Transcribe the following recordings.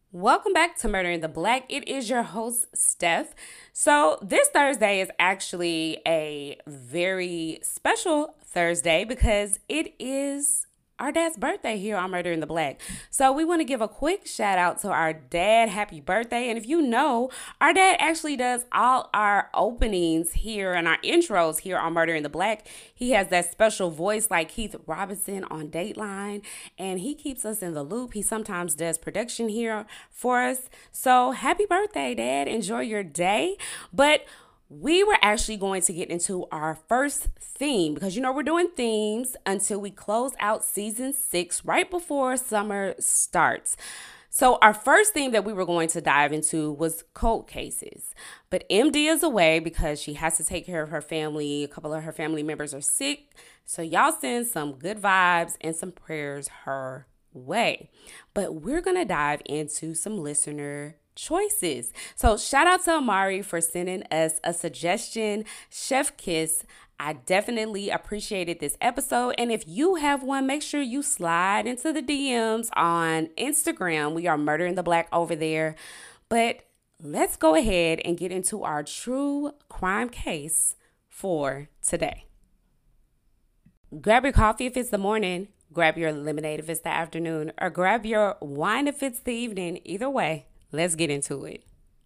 Welcome back to Murder in the Black. It is your host, Steph. So, this Thursday is actually a very special Thursday because it is our dad's birthday here on Murder in the Black. So, we want to give a quick shout out to our dad. Happy birthday. And if you know, our dad actually does all our openings here and our intros here on Murder in the Black. He has that special voice like Keith Robinson on Dateline, and he keeps us in the loop. He sometimes does production here for us. So happy birthday, Dad. Enjoy your day. But we were actually going to get into our first theme because we're doing themes until we close out season 6 right before summer starts. So our first theme that we were going to dive into was cold cases. But MD is away because she has to take care of her family. A couple of her family members are sick. So y'all send some good vibes and some prayers her way. But we're going to dive into some listener choices. So shout out to Amari for sending us a suggestion, Chef Kiss. I definitely appreciated this episode. And if you have one, make sure you slide into the DMs on Instagram. We are Murder in the Black over there. But let's go ahead and get into our true crime case for today. Grab your coffee if it's the morning, grab your lemonade if it's the afternoon, or grab your wine if it's the evening. Either way, let's get into it.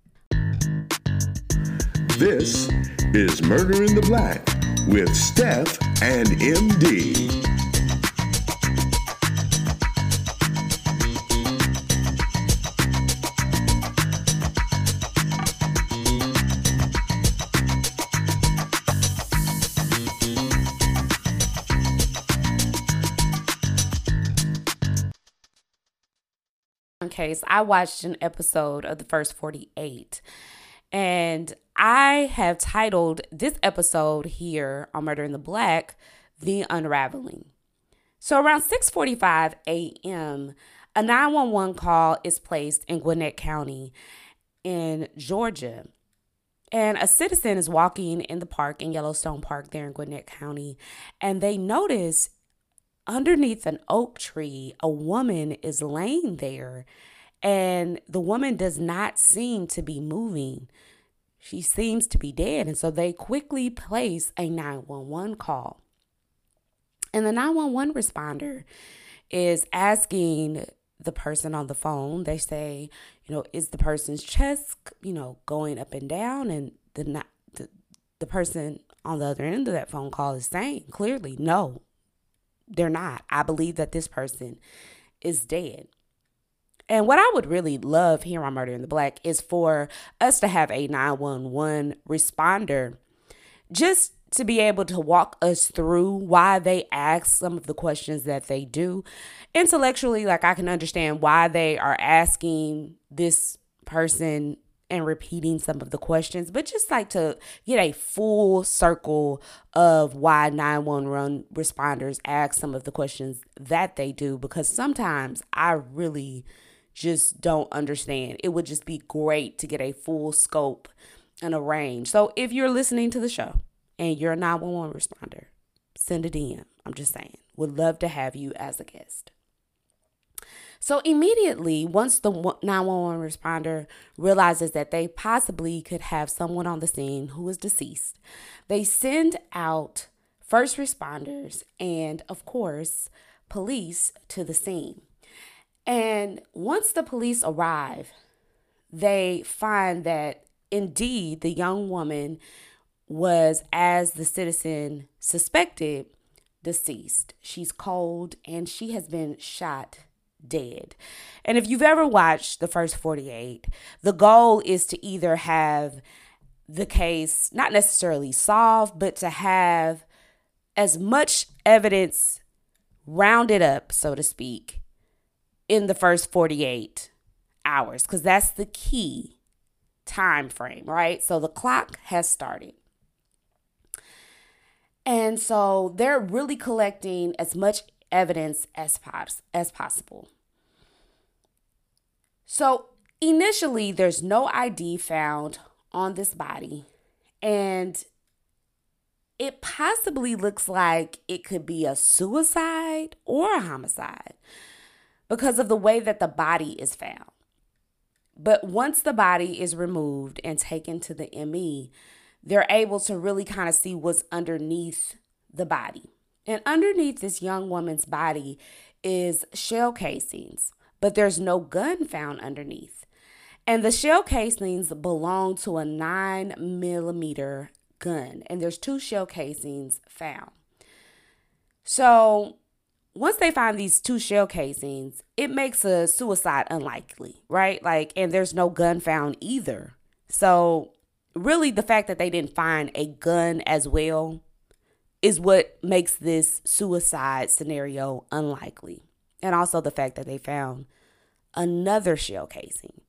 This is Murder in the Black with Steph and MD. Case, I watched an episode of the first 48, and I have titled this episode here on Murder in the Black, The Unraveling. So around 6:45 a.m., a 911 call is placed in Gwinnett County in Georgia. And a citizen is walking in the park in Yellowstone Park there in Gwinnett County, and they notice underneath an oak tree, a woman is laying there, and the woman does not seem to be moving. She seems to be dead, and so they quickly place a 911 call. And the 911 responder is asking the person on the phone, they say, is the person's chest, going up and down? And the person on the other end of that phone call is saying clearly, no, they're not. I believe that this person is dead. And what I would really love here on Murder in the Black is for us to have a 911 responder just to be able to walk us through why they ask some of the questions that they do. Intellectually, I can understand why they are asking this person and repeating some of the questions, but just to get a full circle of why 911 responders ask some of the questions that they do, because sometimes I really just don't understand. It would just be great to get a full scope and a range. So if you're listening to the show and you're a 911 responder, send a DM. I'm just saying, would love to have you as a guest. So immediately, once the 911 responder realizes that they possibly could have someone on the scene who is deceased, they send out first responders and, of course, police to the scene. And once the police arrive, they find that indeed the young woman was, as the citizen suspected, deceased. She's cold and she has been shot dead. And if you've ever watched the first 48, the goal is to either have the case not necessarily solved, but to have as much evidence rounded up, so to speak, in the first 48 hours, because that's the key time frame, right? So the clock has started. And so they're really collecting as much evidence as possible. So initially, there's no ID found on this body, and it possibly looks like it could be a suicide or a homicide because of the way that the body is found. But once the body is removed and taken to the ME, they're able to really kind of see what's underneath the body. And underneath this young woman's body is shell casings, but there's no gun found underneath. And the shell casings belong to a 9mm gun, and there's 2 shell casings found. So once they find these 2 shell casings, it makes a suicide unlikely, right? And there's no gun found either. So really the fact that they didn't find a gun as well is what makes this suicide scenario unlikely. And also the fact that they found another shell casing.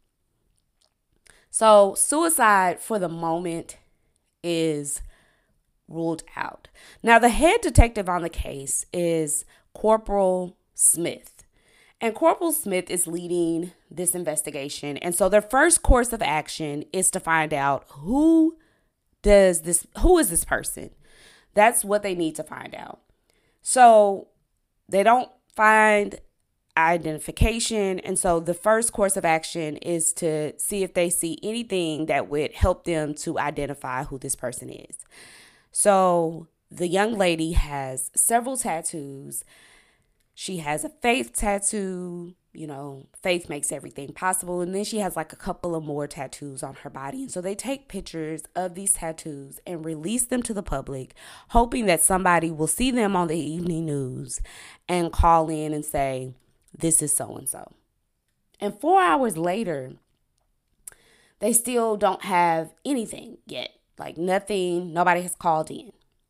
So suicide for the moment is ruled out. Now, the head detective on the case is Corporal Smith. And Corporal Smith is leading this investigation. And so their first course of action is to find out who is this person? That's what they need to find out. So they don't find identification. And so the first course of action is to see if they see anything that would help them to identify who this person is. So the young lady has several tattoos. She has a faith tattoo, faith makes everything possible. And then she has a couple of more tattoos on her body. And so they take pictures of these tattoos and release them to the public, hoping that somebody will see them on the evening news and call in and say, this is so-and-so. And 4 hours later, they still don't have anything yet. Nothing, nobody has called in.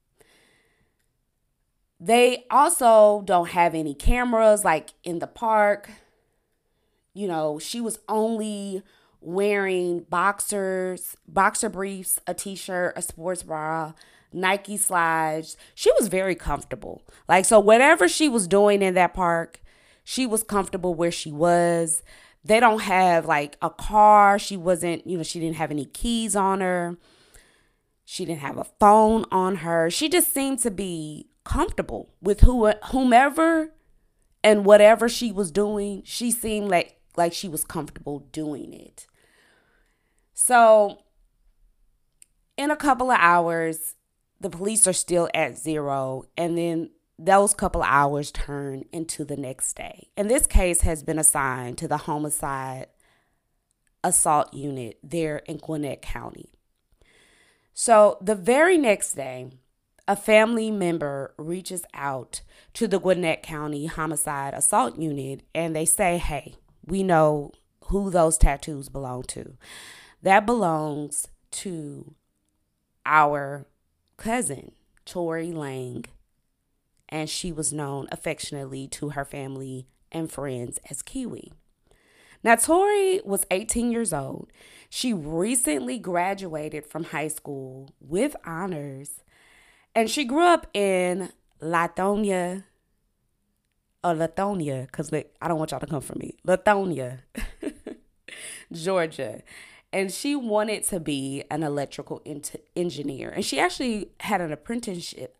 They also don't have any cameras in the park. She was only wearing boxer briefs, a t-shirt, a sports bra, Nike slides. She was very comfortable. So whatever she was doing in that park, she was comfortable where she was. They don't have a car. She wasn't, she didn't have any keys on her. She didn't have a phone on her. She just seemed to be comfortable with whomever and whatever she was doing. She seemed like she was comfortable doing it. So in a couple of hours, the police are still at 0. And then those couple of hours turn into the next day. And this case has been assigned to the homicide assault unit there in Gwinnett County. So the very next day, a family member reaches out to the Gwinnett County Homicide Assault Unit and they say, hey, we know who those tattoos belong to. That belongs to our cousin, Tory Lange, and she was known affectionately to her family and friends as Kiwi. Now, Tory was 18 years old. She recently graduated from high school with honors, and she grew up in Lithonia, because I don't want y'all to come for me, Lithonia, Georgia. And she wanted to be an electrical engineer. And she actually had an apprenticeship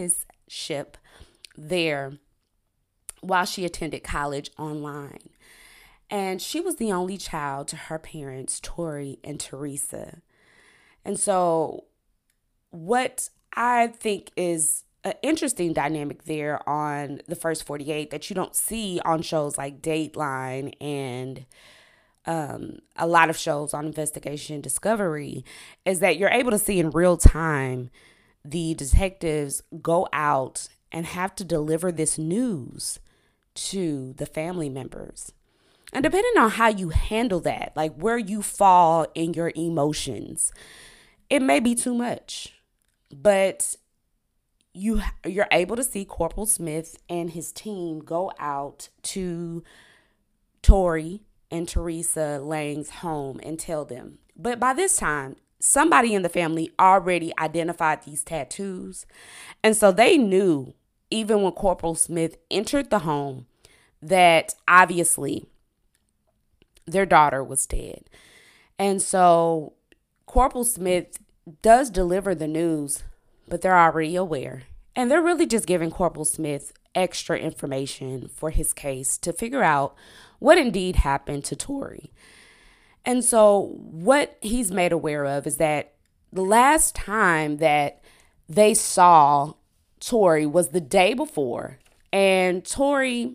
there while she attended college online. And she was the only child to her parents, Tori and Teresa. And so what I think is an interesting dynamic there on the First 48 that you don't see on shows like Dateline and a lot of shows on Investigation Discovery is that you're able to see in real time the detectives go out and have to deliver this news to the family members. And depending on how you handle that, where you fall in your emotions, it may be too much. But you're able to see Corporal Smith and his team go out to Tori and Teresa Lange's home and tell them. But by this time, somebody in the family already identified these tattoos. And so they knew, even when Corporal Smith entered the home, that obviously their daughter was dead. And so Corporal Smith does deliver the news, but they're already aware. And they're really just giving Corporal Smith extra information for his case to figure out what indeed happened to Tori. And so what he's made aware of is that the last time that they saw Tori was the day before. And Tori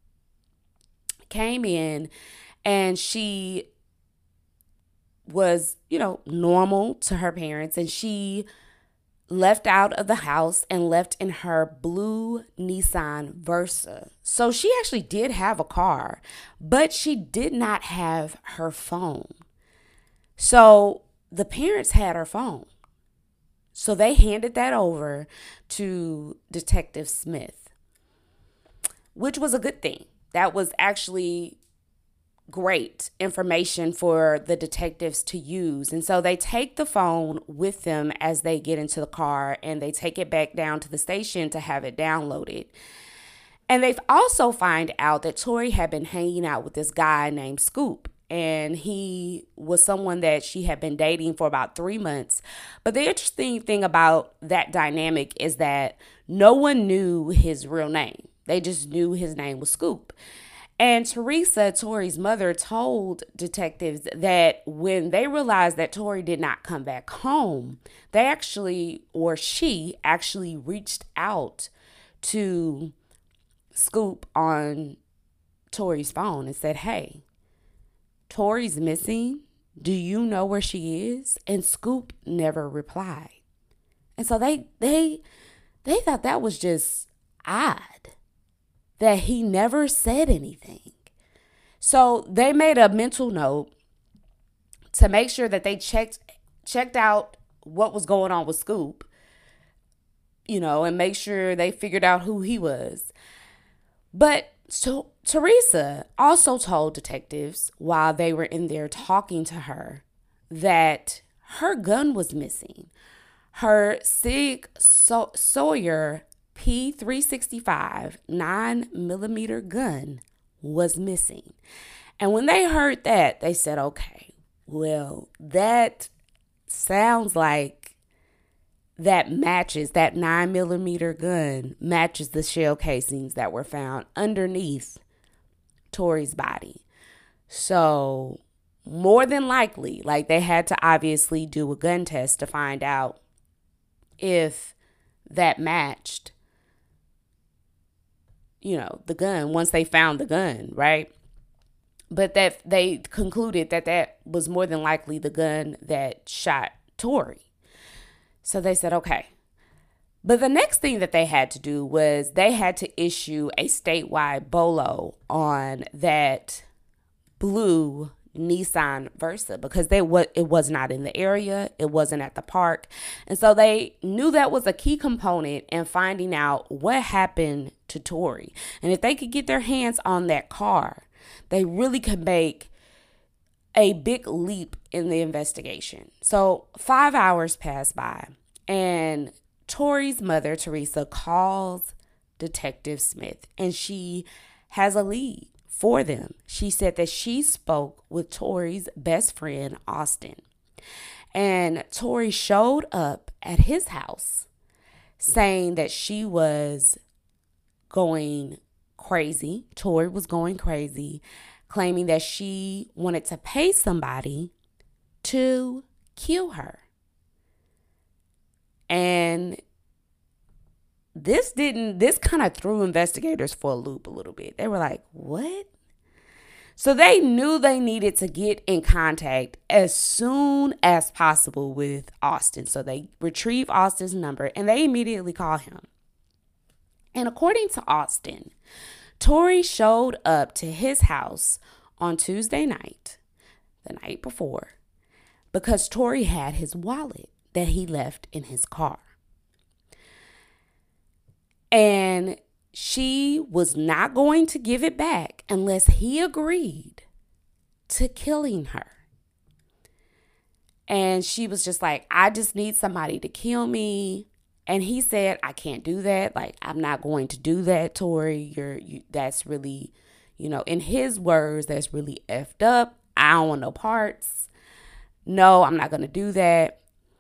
came in and she was, normal to her parents. And she left out of the house and left in her blue Nissan Versa. So she actually did have a car, but she did not have her phone. So the parents had her phone. So they handed that over to Detective Smith, which was a good thing. That was actually great information for the detectives to use. And so they take the phone with them as they get into the car, and they take it back down to the station to have it downloaded. And they've also find out that Tori had been hanging out with this guy named Scoop. And he was someone that she had been dating for about 3 months. But the interesting thing about that dynamic is that no one knew his real name. They just knew his name was Scoop. And Teresa, Tori's mother, told detectives that when they realized that Tori did not come back home, she actually reached out to Scoop on Tori's phone and said, "Hey, Tori's missing. Do you know where she is?" And Scoop never replied. And so they thought that was just odd, that he never said anything. So they made a mental note to make sure that they checked out what was going on with Scoop, and make sure they figured out who he was. But so Teresa also told detectives while they were in there talking to her that her gun was missing. Her Sig Sauer P365 9mm gun was missing. And when they heard that, they said, okay, well, that sounds like that 9mm gun matches the shell casings that were found underneath Tori's body. So more than likely, they had to obviously do a gun test to find out if that matched, the gun once they found the gun, right? But that they concluded that was more than likely the gun that shot Tori. So they said, okay. But the next thing that they had to do was they had to issue a statewide BOLO on that blue Nissan Versa because it was not in the area. It wasn't at the park. And so they knew that was a key component in finding out what happened to Tori. And if they could get their hands on that car, they really could make a big leap in the investigation. So 5 hours passed by, and Tori's mother, Teresa, calls Detective Smith, and she has a lead for them. She said that she spoke with Tori's best friend, Austin, and Tori showed up at his house saying that she was going crazy. Tori was going crazy, claiming that she wanted to pay somebody to kill her. And this kind of threw investigators for a loop a little bit. They were like, what? So they knew they needed to get in contact as soon as possible with Austin. So they retrieved Austin's number and they immediately called him. And according to Austin, Tori showed up to his house on Tuesday night, the night before, because Tori had his wallet that he left in his car. And she was not going to give it back unless he agreed to killing her. And she was just like, I just need somebody to kill me. And he said, I can't do that. I'm not going to do that, Tori. That's really, in his words, that's really effed up. I don't want no parts. No, I'm not going to do that.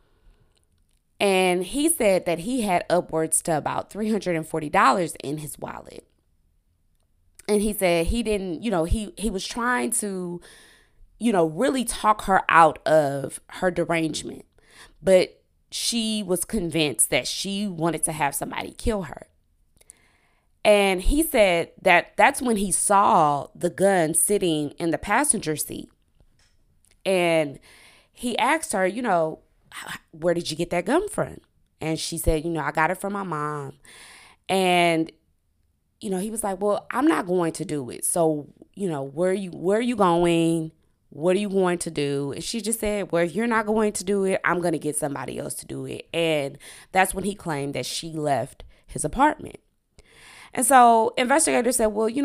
And he said that he had upwards to about $340 in his wallet. And he said he didn't, he was trying to really talk her out of her derangement. But she was convinced that she wanted to have somebody kill her. And he said that that's when he saw the gun sitting in the passenger seat. And he asked her, where did you get that gun from? And she said, I got it from my mom. And, he was like, well, I'm not going to do it. So, where are you going? What are you going to do? And she just said, well, if you're not going to do it, I'm going to get somebody else to do it. And that's when he claimed that she left his apartment. And so investigators said, well,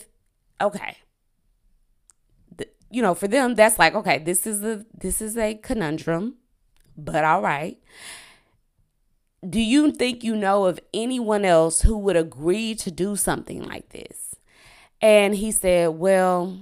for them, that's like, okay, this is a conundrum, but all right. Do you think you know of anyone else who would agree to do something like this? And he said, well,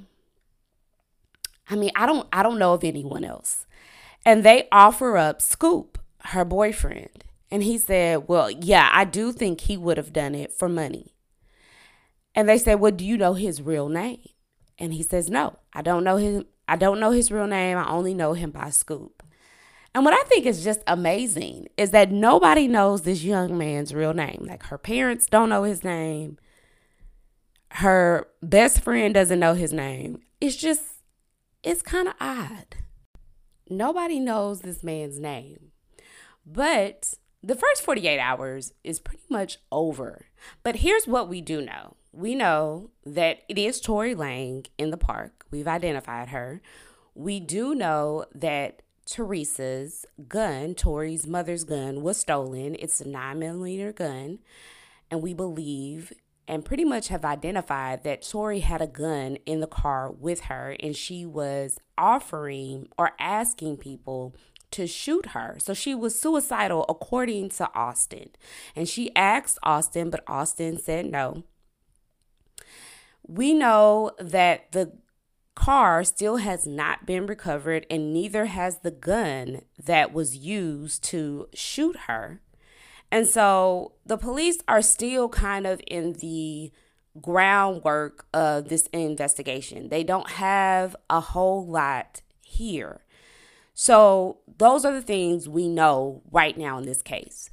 I don't know of anyone else. And they offer up Scoop, her boyfriend. And he said, well, yeah, I do think he would have done it for money. And they said, well, do you know his real name? And he says, no, I don't know him. I don't know his real name. I only know him by Scoop. And what I think is just amazing is that nobody knows this young man's real name. Like, her parents don't know his name. Her best friend doesn't know his name. It's kind of odd. Nobody knows this man's name. But the first 48 hours is pretty much over. But here's what we do know. We know that it is Tory Lange in the park. We've identified her. We do know that Teresa's gun, Tory's mother's gun, was stolen. It's a 9mm gun. And we believe and pretty much have identified that Tory had a gun in the car with her, and she was offering or asking people to shoot her. So she was suicidal, according to Austin. And she asked Austin, but Austin said no. We know that the car still has not been recovered, and neither has the gun that was used to shoot her. And so the police are still kind of in the groundwork of this investigation. They don't have a whole lot here. So those are the things we know right now in this case.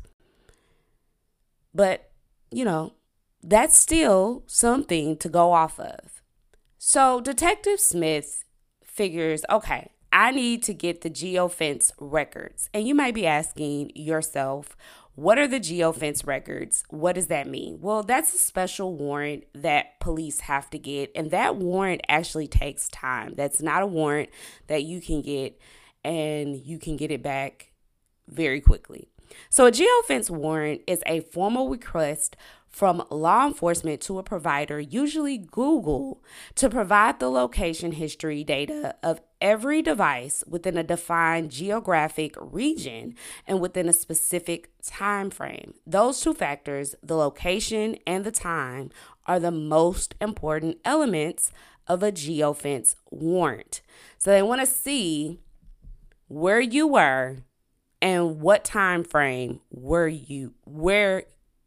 But, that's still something to go off of. So Detective Smith figures, okay, I need to get the geofence records. And you might be asking yourself, what are the geofence records? What does that mean? Well, that's a special warrant that police have to get. And that warrant actually takes time. That's not a warrant that you can get and you can get it back very quickly. So a geofence warrant is a formal request from law enforcement to a provider, usually Google, to provide the location history data of every device within a defined geographic region and within a specific time frame. Those two factors, the location and the time, are the most important elements of a geofence warrant. So they want to see where you were and what time frame where you were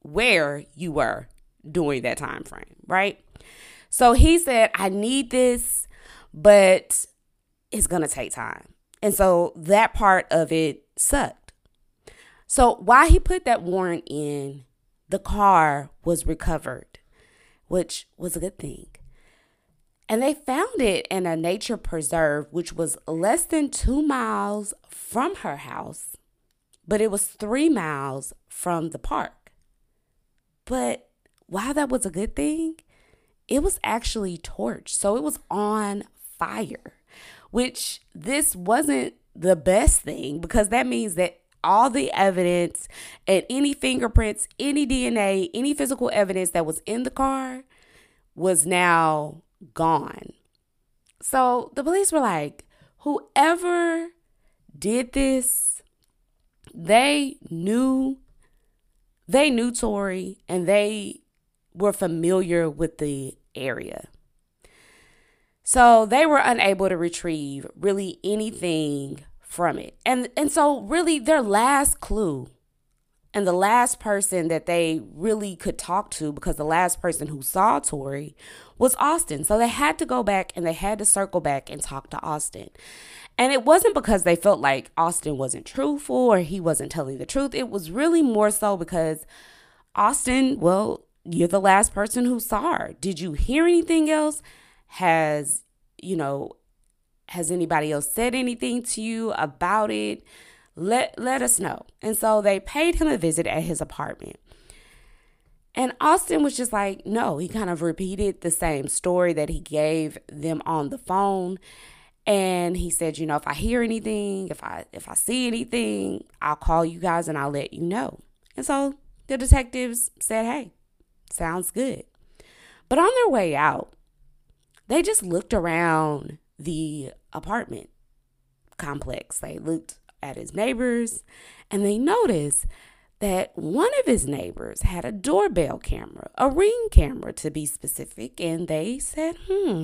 during that time frame, right? So he said, I need this, but it's going to take time. And so that part of it sucked. So while he put that warrant in, the car was recovered, which was a good thing. And they found it in a nature preserve, which was less than 2 miles from her house, but it was 3 miles from the park. But while that was a good thing, it was actually torched. So it was on fire, which this wasn't the best thing, because that means that all the evidence and any fingerprints, any DNA, any physical evidence that was in the car was now gone. So the police were like, whoever did this, they knew Tory, and they were familiar with the area. So they were unable to retrieve really anything from it. And so really their last clue And the last person that they really could talk to, because the last person who saw Tory was Austin. So they had to go back and they had to circle back and talk to Austin. And it wasn't because they felt like Austin wasn't truthful or he wasn't telling the truth. It was really more so because Austin, well, you're the last person who saw her. Did you hear anything else? Has anybody else said anything to you about it? Let us know. And so they paid him a visit at his apartment. And Austin was just like, no, he kind of repeated the same story that he gave them on the phone. And he said, if I hear anything, if I see anything, I'll call you guys and I'll let you know. And so the detectives said, hey, sounds good. But on their way out, they just looked around the apartment complex. They looked at his neighbors and they noticed that one of his neighbors had a doorbell camera, a Ring camera to be specific. And they said,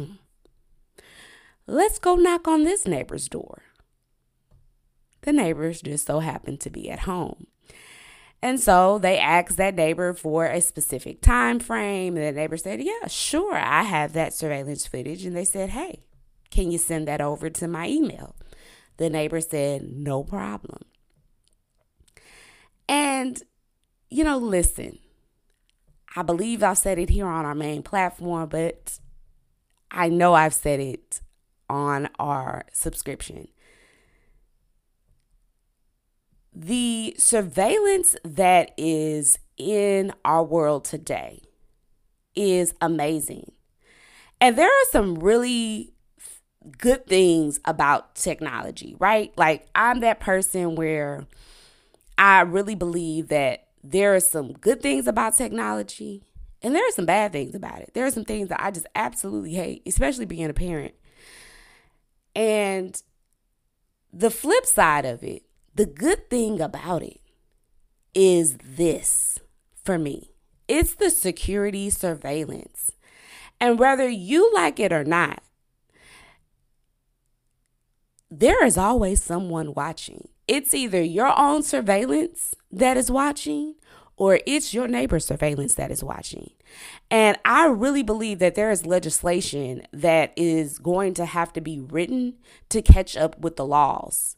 let's go knock on this neighbor's door. The neighbors just so happened to be at home. And so they asked that neighbor for a specific time frame. And the neighbor said, yeah, sure, I have that surveillance footage. And they said, hey, can you send that over to my email? The neighbor said, no problem. And, listen, I believe I've said it here on our main platform, but I know I've said it on our subscription. The surveillance that is in our world today is amazing. And there are some really good things about technology, right? Like, I'm that person where I really believe that there are some good things about technology and there are some bad things about it. There are some things that I just absolutely hate, especially being a parent. And the flip side of it, the good thing about it is this for me. It's the security surveillance. And whether you like it or not, there is always someone watching. It's either your own surveillance that is watching or it's your neighbor's surveillance that is watching. And I really believe that there is legislation that is going to have to be written to catch up with the laws.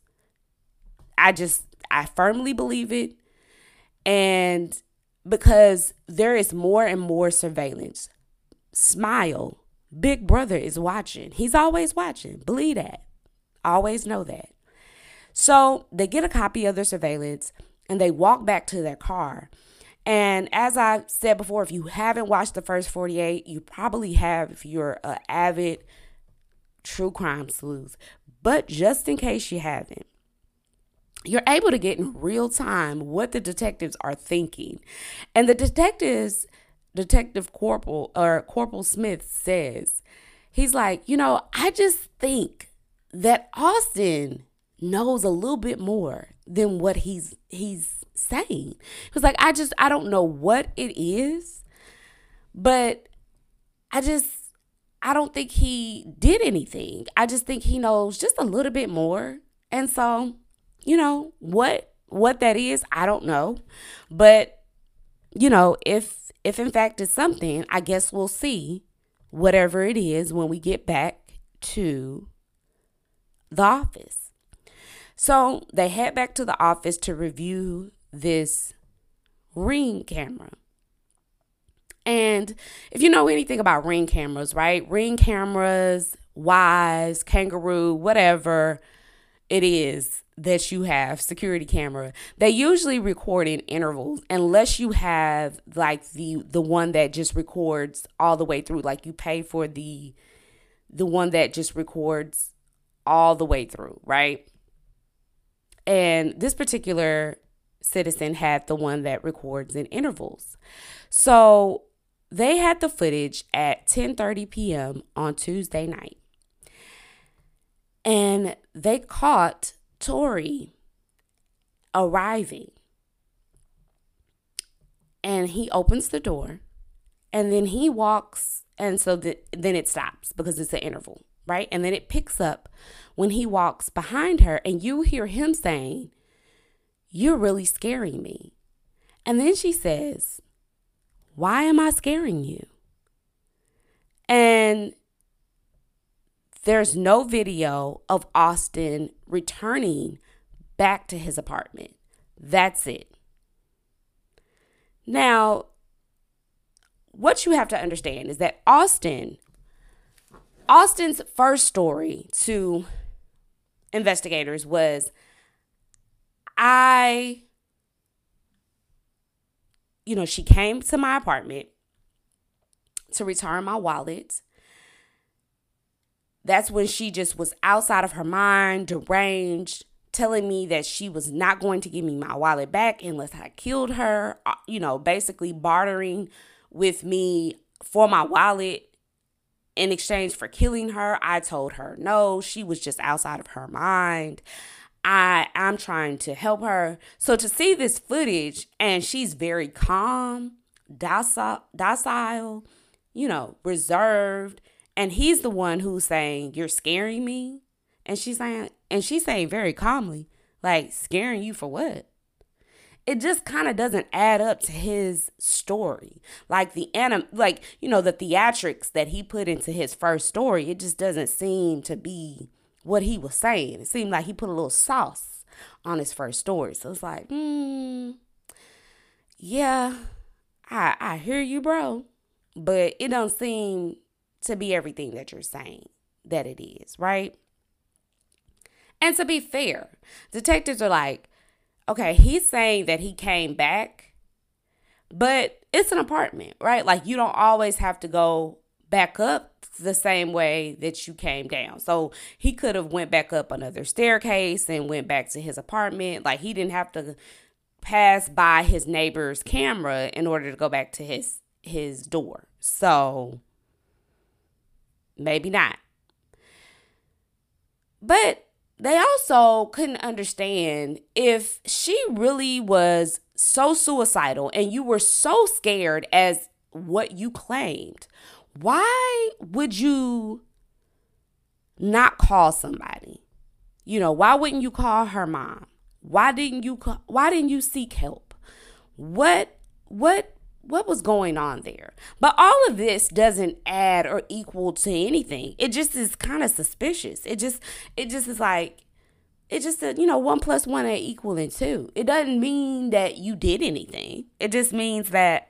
I firmly believe it. And because there is more and more surveillance. Smile. Big Brother is watching. He's always watching. Believe that. Always know that. So they get a copy of their surveillance and they walk back to their car. And as I said before, if you haven't watched the first 48, you probably have if you're an avid true crime sleuth. But just in case you haven't, you're able to get in real time what the detectives are thinking. And the Corporal Smith says, he's like, I just think that Austin knows a little bit more than what he's saying. He was like, I don't know what it is, but I don't think he did anything. I just think he knows just a little bit more. And so, what that is, I don't know. But, if in fact it's something, I guess we'll see whatever it is when we get back to the office. So they head back to the office to review this Ring camera. And if you know anything about Ring cameras, right? Ring cameras, Wyze, Kangaroo, whatever it is that you have, security camera, they usually record in intervals unless you have like the one that just records all the way through. Like you pay for the one that just records all the way through, right? And this particular citizen had the one that records in intervals. So they had the footage at 10:30 p.m. on Tuesday night. And they caught Tory arriving. And he opens the door and then he walks. And so then it stops because it's an interval, right? And then it picks up when he walks behind her and you hear him saying, "You're really scaring me." And then she says, "Why am I scaring you?" And there's no video of Austin returning back to his apartment. That's it. Now, what you have to understand is that Austin's first story to investigators was, she came to my apartment to return my wallet. That's when she just was outside of her mind, deranged, telling me that she was not going to give me my wallet back unless I killed her, basically bartering with me for my wallet in exchange for killing her. I told her no, she was just outside of her mind. I'm trying to help her. So to see this footage, and she's very calm, docile, reserved, and he's the one who's saying, "You're scaring me." And she's saying very calmly, like, "Scaring you for what?" It just kind of doesn't add up to his story. Like the theatrics that he put into his first story, it just doesn't seem to be what he was saying. It seemed like he put a little sauce on his first story. So it's like, yeah, I hear you, bro. But it don't seem to be everything that you're saying that it is, right? And to be fair, detectives are like, okay, he's saying that he came back, but it's an apartment, right? Like, you don't always have to go back up the same way that you came down. So he could have went back up another staircase and went back to his apartment. Like, he didn't have to pass by his neighbor's camera in order to go back to his door. So maybe not. But they also couldn't understand, if she really was so suicidal and you were so scared as what you claimed, why would you not call somebody? Why wouldn't you call her mom? Why didn't you seek help? What was going on there? But all of this doesn't add or equal to anything. It just is kind of suspicious. It just is like, it just said, 1 + 1 = 2. It doesn't mean that you did anything. It just means that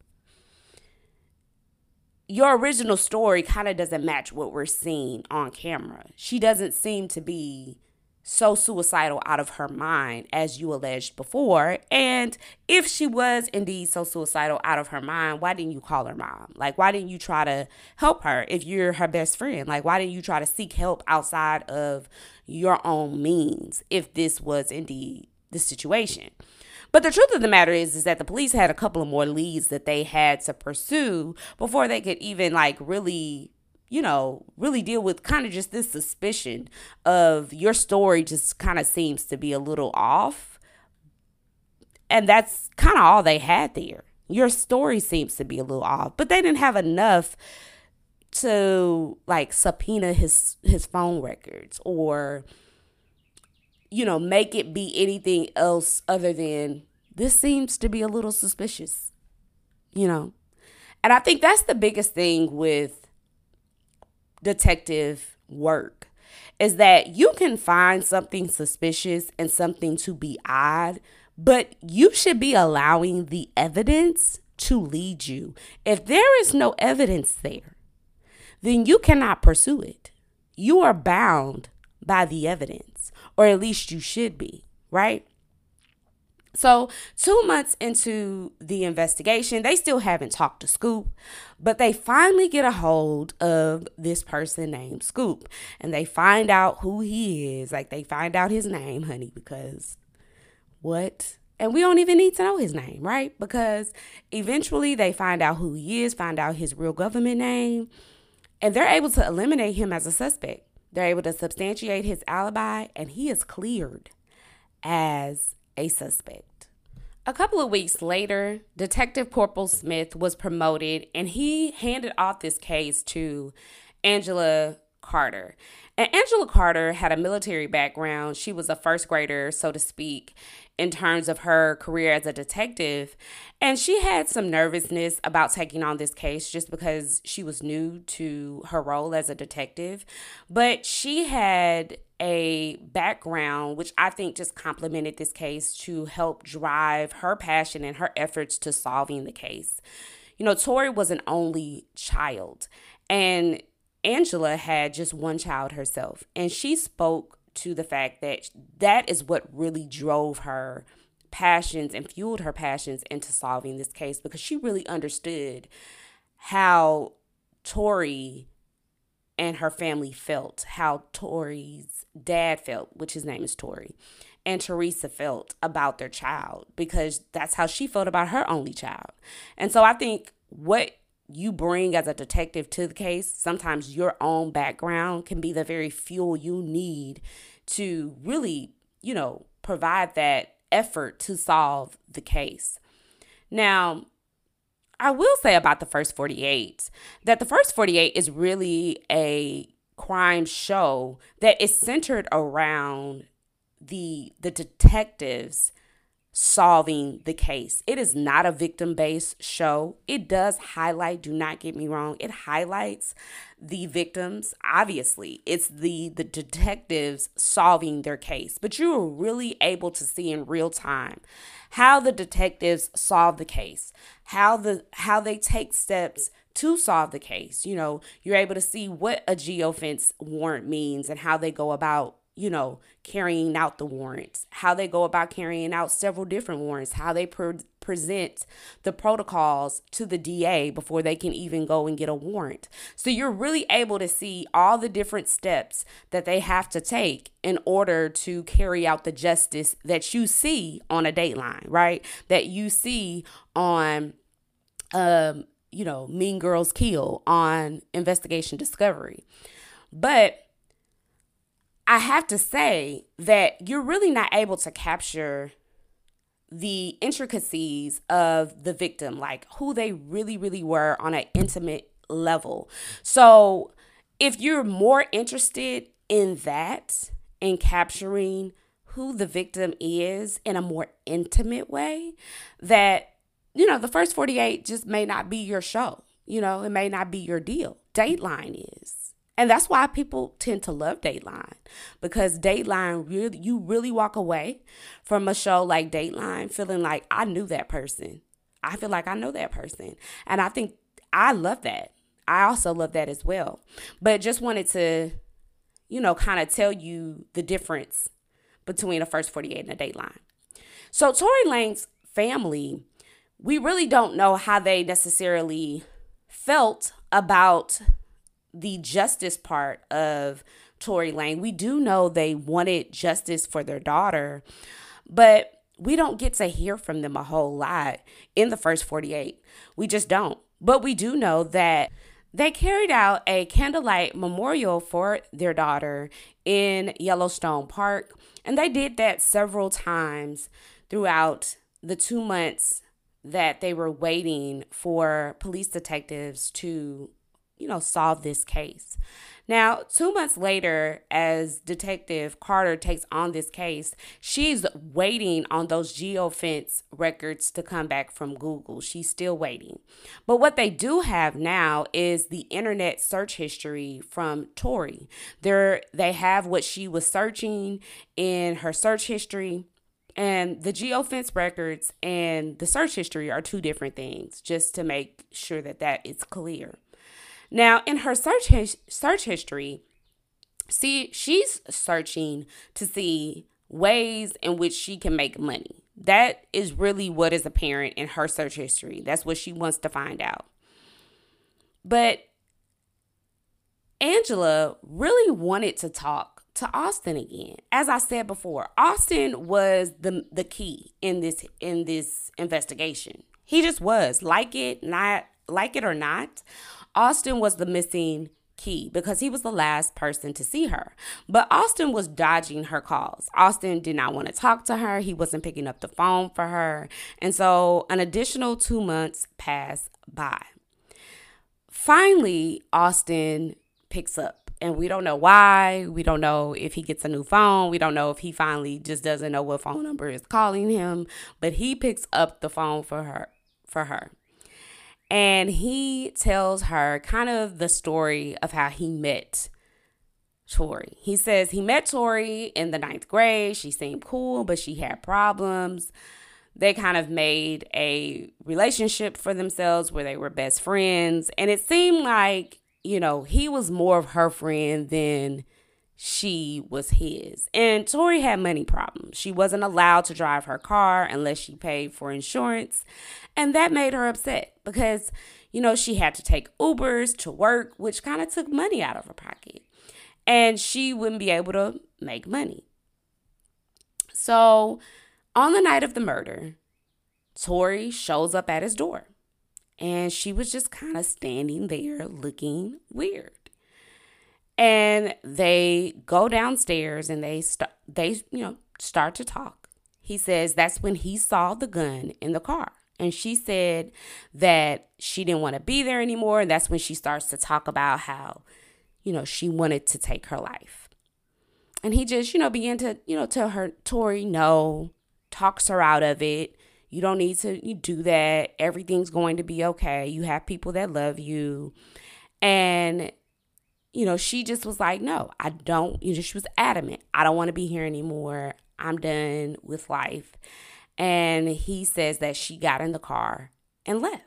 your original story kind of doesn't match what we're seeing on camera. She doesn't seem to be so suicidal out of her mind as you alleged before. And if she was indeed so suicidal out of her mind, why didn't you call her mom? Like, why didn't you try to help her if you're her best friend? Like, why didn't you try to seek help outside of your own means if this was indeed the situation? But the truth of the matter is that the police had a couple of more leads that they had to pursue before they could even really deal with kind of just this suspicion of your story just kind of seems to be a little off. And that's kind of all they had there. Your story seems to be a little off, but they didn't have enough to subpoena his phone records or, make it be anything else other than, this seems to be a little suspicious, And I think that's the biggest thing with detective work, is that you can find something suspicious and something to be odd, but you should be allowing the evidence to lead you. If there is no evidence there, then you cannot pursue it. You are bound by the evidence, or at least you should be, right? So 2 months into the investigation, they still haven't talked to Scoop, but they finally get a hold of this person named Scoop, and they find out who he is. They find out his name, honey, because what? And we don't even need to know his name, right? Because eventually they find out who he is, find out his real government name, and they're able to eliminate him as a suspect. They're able to substantiate his alibi, and he is cleared as a suspect. A couple of weeks later, Detective Corporal Smith was promoted, and he handed off this case to Angela Carter. And Angela Carter had a military background. She was a first grader, so to speak, in terms of her career as a detective. And she had some nervousness about taking on this case just because she was new to her role as a detective. But she had a background which I think just complemented this case to help drive her passion and her efforts to solving the case. You know, Tori was an only child, and Angela had just one child herself, and she spoke to the fact that that is what really drove her passions and fueled her passions into solving this case, because she really understood how Tori and her family felt, how Tori's dad felt, which his name is Tori, and Teresa felt about their child, because that's how she felt about her only child. And so I think what you bring as a detective to the case, sometimes your own background can be the very fuel you need to really, provide that effort to solve the case. Now, I will say about the First 48 that the First 48 is really a crime show that is centered around the detectives solving the case. It is not a victim-based show. It does highlight, do not get me wrong, it highlights the victims. Obviously, it's the detectives solving their case, but you are really able to see in real time how the detectives solve the case, how they take steps to solve the case. You're able to see what a geofence warrant means and how they go about carrying out the warrants, how they go about carrying out several different warrants, how they present the protocols to the DA before they can even go and get a warrant. So you're really able to see all the different steps that they have to take in order to carry out the justice that you see on a Dateline, right? That you see on, Mean Girls Kill, on Investigation Discovery. But I have to say that you're really not able to capture the intricacies of the victim, like who they really, really were on an intimate level. So if you're more interested in that, in capturing who the victim is in a more intimate way, that, the First 48 just may not be your show. It may not be your deal. Dateline is. And that's why people tend to love Dateline, because Dateline, you really walk away from a show like Dateline feeling like, I knew that person. I feel like I know that person. And I think I love that. I also love that as well. But just wanted to, kind of tell you the difference between a First 48 and a Dateline. So Tory Lanez's family, we really don't know how they necessarily felt about the justice part of Tory Lanez. We do know they wanted justice for their daughter, but we don't get to hear from them a whole lot in the First 48. We just don't. But we do know that they carried out a candlelight memorial for their daughter in Yellowstone Park, and they did that several times throughout the 2 months that they were waiting for police detectives to solve this case. Now, 2 months later, as Detective Carter takes on this case, she's waiting on those geofence records to come back from Google. She's still waiting. But what they do have now is the internet search history from Tori. They have what she was searching in her search history. And the geofence records and the search history are two different things, just to make sure that is clear. Now, in her search history, she's searching to see ways in which she can make money. That is really what is apparent in her search history. That's what she wants to find out. But Angela really wanted to talk to Austin again. As I said before, Austin was the key in this investigation. He just was. Like it or not, Austin was the missing key because he was the last person to see her. But Austin was dodging her calls. Austin did not want to talk to her. He wasn't picking up the phone for her. And so an additional 2 months passed by. Finally, Austin picks up And we don't know why. We don't know if he gets a new phone. We don't know if he finally just doesn't know what phone number is calling him. But he picks up the phone for her. And he tells her kind of the story of how he met Tori. He says he met Tori in the 9th grade. She seemed cool, but she had problems. They kind of made a relationship for themselves where they were best friends. And it seemed like, he was more of her friend than she was his. And Tori had money problems. She wasn't allowed to drive her car unless she paid for insurance. And that made her upset because, she had to take Ubers to work, which kind of took money out of her pocket. And she wouldn't be able to make money. So on the night of the murder, Tori shows up at his door. And she was just kind of standing there looking weird. And they go downstairs and they start to talk. He says that's when he saw the gun in the car. And she said that she didn't want to be there anymore. And that's when she starts to talk about how, she wanted to take her life. And he just, began to, tell her, Tori, no, talks her out of it. You don't need to do that. Everything's going to be okay. You have people that love you. And, she just was like, no, I don't. She was adamant. I don't want to be here anymore. I'm done with life. And he says that she got in the car and left.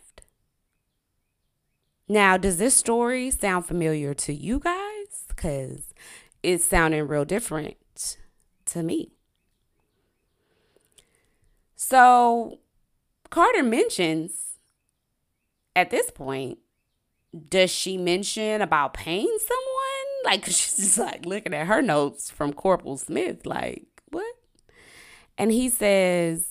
Now, does this story sound familiar to you guys? Because it's sounding real different to me. So Carter mentions at this point, does she mention about paying someone? Like, she's just like looking at her notes from Corporal Smith, like, what? And he says,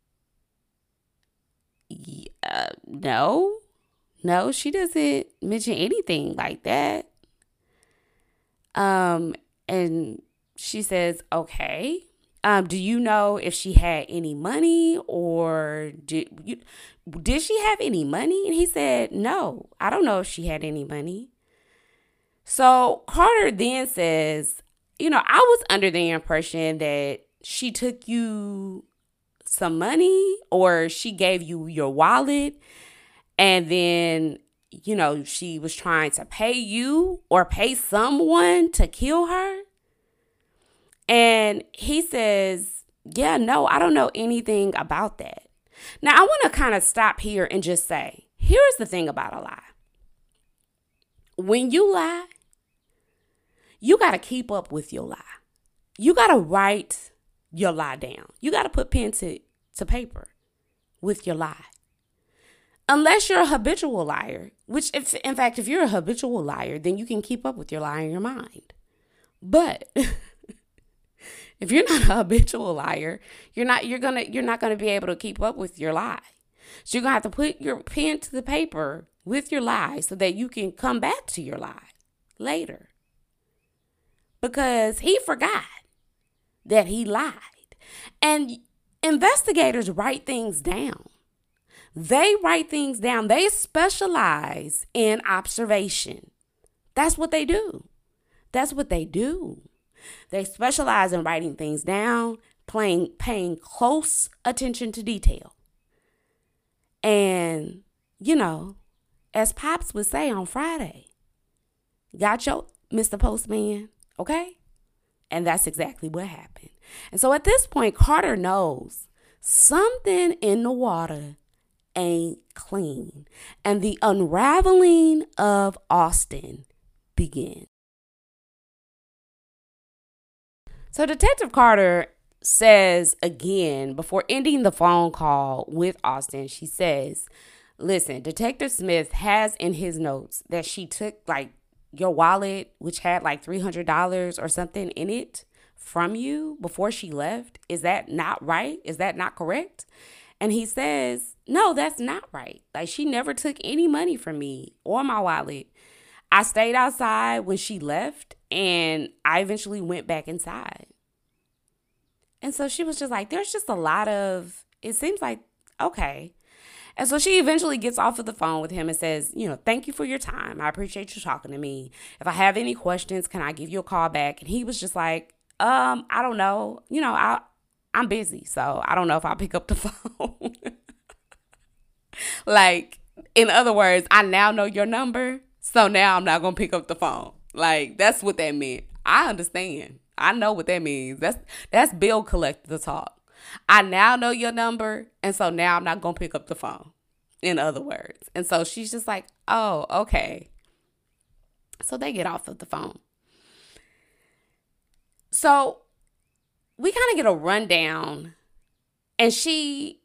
no, she doesn't mention anything like that. And she says, okay. Do you know if she had any money or did she have any money? And he said, no, I don't know if she had any money. So Carter then says, I was under the impression that she took you some money or she gave you your wallet and then, she was trying to pay you or pay someone to kill her. And he says, yeah, no, I don't know anything about that. Now, I want to kind of stop here and just say, here's the thing about a lie. When you lie, you got to keep up with your lie. You got to write your lie down. You got to put pen to paper with your lie. Unless you're a habitual liar, which if you're a habitual liar, then you can keep up with your lie in your mind. But if you're not a habitual liar, you're not gonna be able to keep up with your lie. So you're gonna have to put your pen to the paper with your lie so that you can come back to your lie later. Because he forgot that he lied. And investigators write things down. They write things down. They specialize in observation. That's what they do. They specialize in writing things down, paying close attention to detail. And, as Pops would say on Friday, got your Mr. Postman, okay? And that's exactly what happened. And so at this point, Carter knows something in the water ain't clean. And the unraveling of Austin begins. So Detective Carter says again, before ending the phone call with Austin, she says, listen, Detective Smith has in his notes that she took your wallet, which had $300 or something in it from you before she left. Is that not right? Is that not correct? And he says, no, that's not right. She never took any money from me or my wallet. I stayed outside when she left and I eventually went back inside. And so she was just like, there's just a lot of, it seems like, okay. And so she eventually gets off of the phone with him and says, thank you for your time. I appreciate you talking to me. If I have any questions, can I give you a call back? And he was just like, I don't know. I'm busy, so I don't know if I'll pick up the phone. Like, in other words, I now know your number, so now I'm not going to pick up the phone. Like, that's what that meant. I understand. I know what that means. That's bill collector talk. I now know your number, and so now I'm not going to pick up the phone, in other words. And so she's just like, oh, okay. So they get off of the phone. So we kind of get a rundown, and she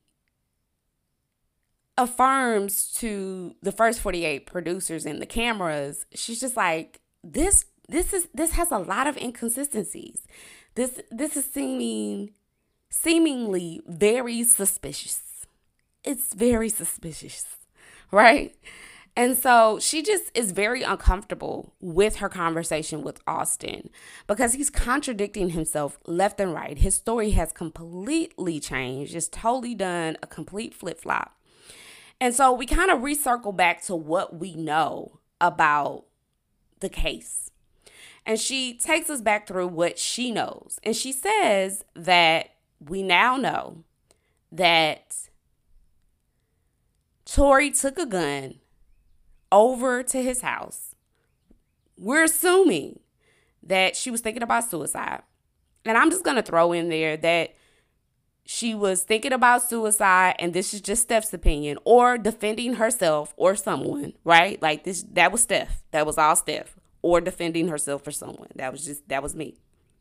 affirms to the First 48 producers and the cameras. She's just like, this has a lot of inconsistencies. This is seemingly very suspicious. It's very suspicious, right? And so she just is very uncomfortable with her conversation with Austin because he's contradicting himself left and right. His story has completely changed. It's totally done a complete flip-flop. And so we kind of recircle back to what we know about the case. And she takes us back through what she knows. And she says that we now know that Tory took a gun over to his house. We're assuming that she was thinking about suicide. And I'm just going to throw in there that she was thinking about suicide, and this is just Steph's opinion, or defending herself or someone, right? Like that was Steph. That was all Steph. Or defending herself for someone. That was me.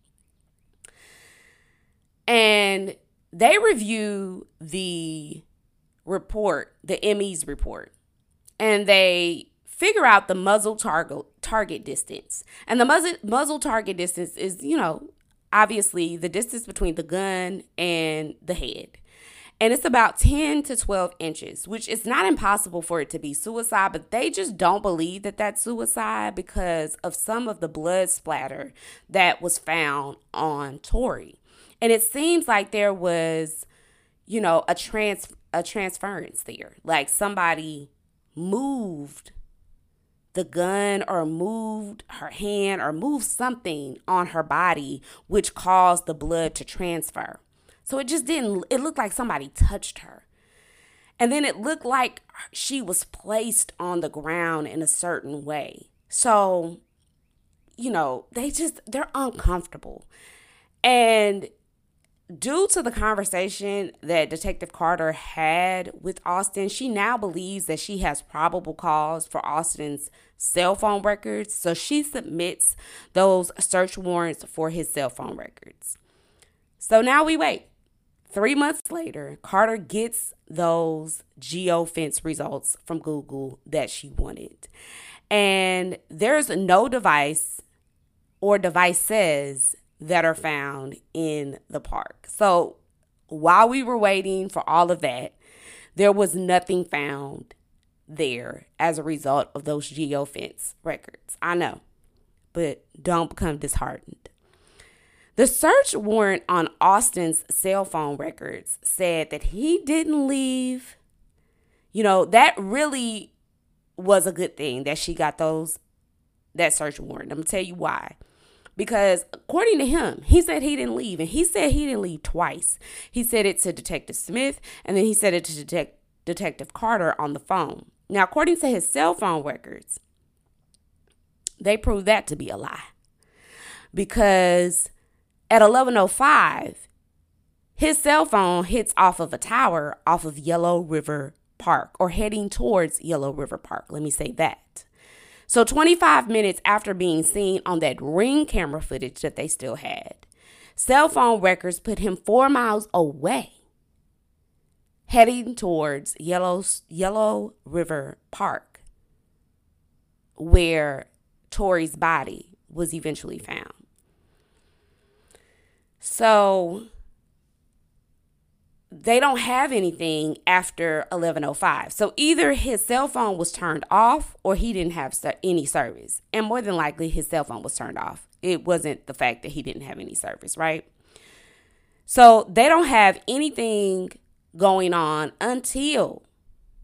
And they review the report, the ME's report, and they figure out the muzzle target distance. And the muzzle target distance is, obviously the distance between the gun and the head. And it's about 10 to 12 inches, which is not impossible for it to be suicide, but they just don't believe that that's suicide because of some of the blood splatter that was found on Tory. And it seems like there was, a transference there. Like somebody moved the gun or moved her hand or moved something on her body, which caused the blood to transfer. So it looked like somebody touched her. And then it looked like she was placed on the ground in a certain way. So, they're uncomfortable. And due to the conversation that Detective Carter had with Austin, she now believes that she has probable cause for Austin's cell phone records. So she submits those search warrants for his cell phone records. So now we wait. 3 months later, Carter gets those geofence results from Google that she wanted. And there's no device or devices that are found in the park. So while we were waiting for all of that, there was nothing found there as a result of those geofence records. I know, but don't become disheartened. The search warrant on Austin's cell phone records said that he didn't leave. That really was a good thing that she got that search warrant. I'm going to tell you why. Because according to him, he said he didn't leave. And he said he didn't leave twice. He said it to Detective Smith, and then he said it to Detective Carter on the phone. Now, according to his cell phone records, they proved that to be a lie. Because at 11:05, his cell phone hits off of a tower off of Yellow River Park, or heading towards Yellow River Park. Let me say that. So 25 minutes after being seen on that Ring camera footage that they still had, cell phone records put him 4 miles away, heading towards Yellow River Park, where Tory's body was eventually found. So they don't have anything after 11:05. So either his cell phone was turned off or he didn't have any service. And more than likely, his cell phone was turned off. It wasn't the fact that he didn't have any service, right? So they don't have anything going on until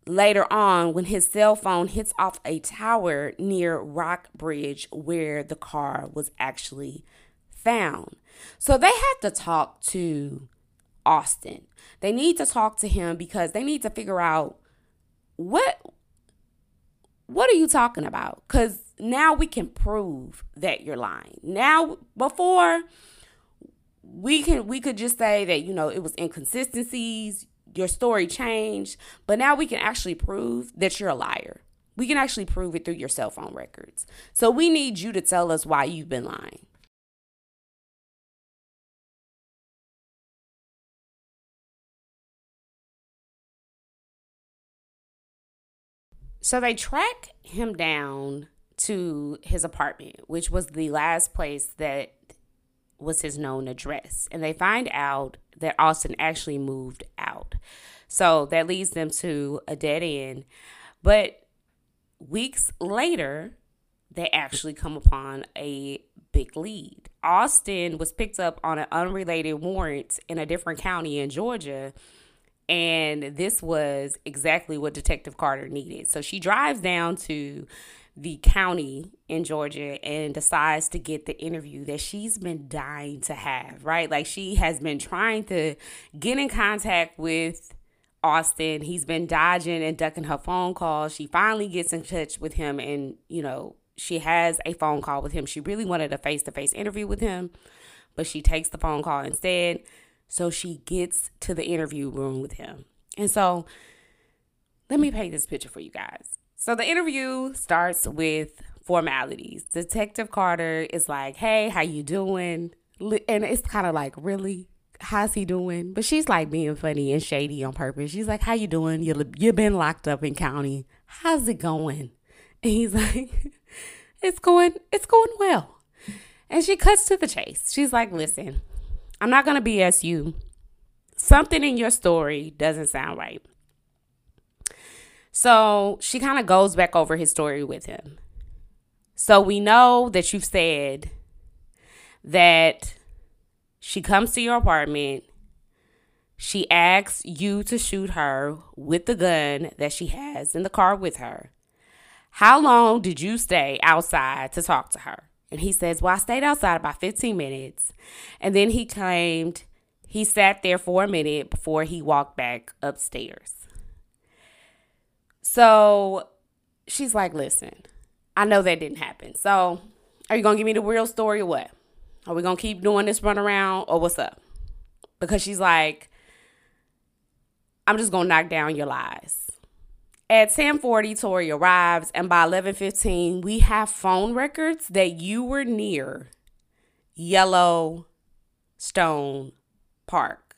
later on when his cell phone hits off a tower near Rockbridge where the car was actually found. So they had to talk to Austin. They need to talk to him because they need to figure out what are you talking about? Because now we can prove that you're lying. Now, before we could just say that, it was inconsistencies, your story changed, but now we can actually prove that you're a liar. We can actually prove it through your cell phone records. So we need you to tell us why you've been lying. So they track him down to his apartment, which was the last place that was his known address. And they find out that Austin actually moved out. So that leads them to a dead end. But weeks later, they actually come upon a big lead. Austin was picked up on an unrelated warrant in a different county in Georgia. And this was exactly what Detective Carter needed. So she drives down to the county in Georgia and decides to get the interview that she's been dying to have, right? Like, she has been trying to get in contact with Austin. He's been dodging and ducking her phone calls. She finally gets in touch with him and, she has a phone call with him. She really wanted a face-to-face interview with him, but she takes the phone call instead. So she gets to the interview room with him. And so let me paint this picture for you guys. So the interview starts with formalities. Detective Carter is like, hey, how you doing? And it's kind of like, really? How's he doing? But she's like being funny and shady on purpose. She's like, how you doing? You've been locked up in county. How's it going? And he's like, it's going well. And she cuts to the chase. She's like, listen, I'm not going to BS you. Something in your story doesn't sound right. So she kind of goes back over his story with him. So we know that you've said that she comes to your apartment. She asks you to shoot her with the gun that she has in the car with her. How long did you stay outside to talk to her? And he says, well, I stayed outside about 15 minutes. And then he claimed he sat there for a minute before he walked back upstairs. So she's like, listen, I know that didn't happen. So are you going to give me the real story or what? Are we going to keep doing this run around or what's up? Because she's like, I'm just going to knock down your lies. At 10:40, Tori arrives, and by 11:15, we have phone records that you were near Yellowstone Park.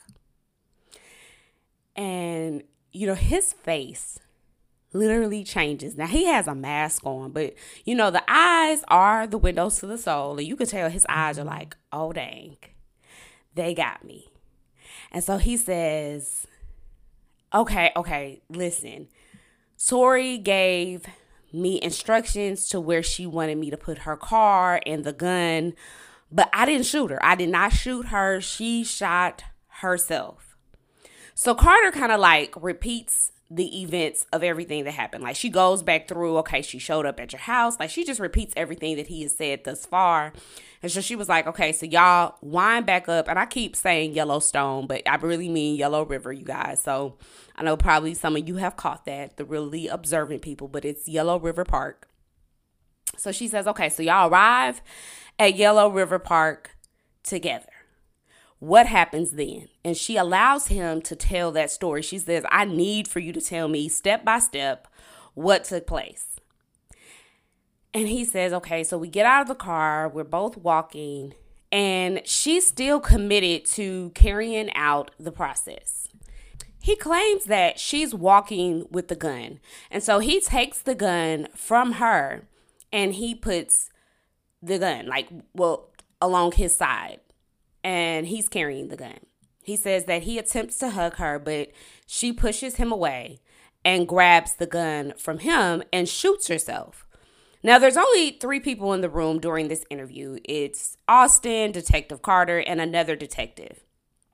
And, his face literally changes. Now, he has a mask on, but, the eyes are the windows to the soul, and you can tell his eyes are like, oh, dang, they got me. And so he says, okay, listen. Tori gave me instructions to where she wanted me to put her car and the gun, but I didn't shoot her. I did not shoot her. She shot herself. So Carter kind of like repeats the events of everything that happened. Like, she goes back through, okay, she showed up at your house. Like, she just repeats everything that he has said thus far. And so she was like, okay, so y'all wind back up. And I keep saying Yellowstone, but I really mean Yellow River, you guys. So I know probably some of you have caught that, the really observant people, but it's Yellow River Park. So she says, okay, so y'all arrive at Yellow River Park together. What happens then? And she allows him to tell that story. She says, I need for you to tell me step by step what took place. And he says, okay, so we get out of the car. We're both walking. And she's still committed to carrying out the process. He claims that she's walking with the gun. And so he takes the gun from her and he puts the gun, along his side. And he's carrying the gun. He says that he attempts to hug her, but she pushes him away and grabs the gun from him and shoots herself. Now, there's only 3 people in the room during this interview. It's Austin, Detective Carter, and another detective.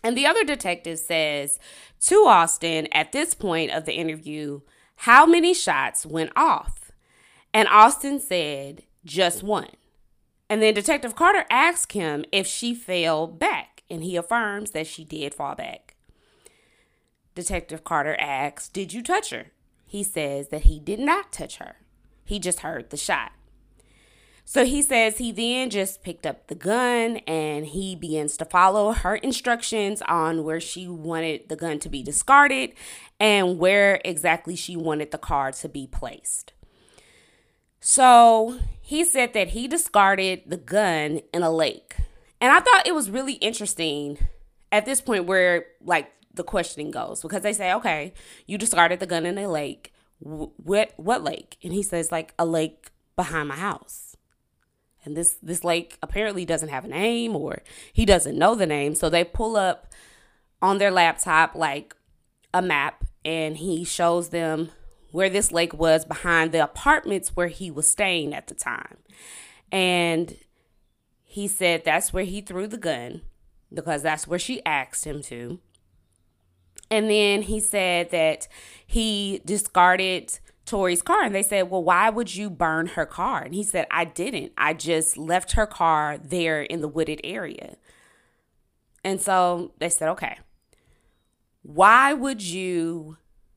And the other detective says to Austin at this point of the interview, how many shots went off? And Austin said, just one. And then Detective Carter asked him if she fell back, and he affirms that she did fall back. Detective Carter asks, did you touch her? He says that he did not touch her. He just heard the shot. So he says he then just picked up the gun and he begins to follow her instructions on where she wanted the gun to be discarded and where exactly she wanted the car to be placed. So he said that he discarded the gun in a lake. And I thought it was really interesting at this point where like the questioning goes, because they say, okay, you discarded the gun in a lake. What lake? And he says like a lake behind my house. And this lake apparently doesn't have a name, or he doesn't know the name. So they pull up on their laptop like a map, and he shows them where this lake was behind the apartments where he was staying at the time. And he said that's where he threw the gun because that's where she asked him to. And then he said that he discarded Tori's car, and they said, well, why would you burn her car? And he said, I didn't. I just left her car there in the wooded area. And so they said, okay, why would you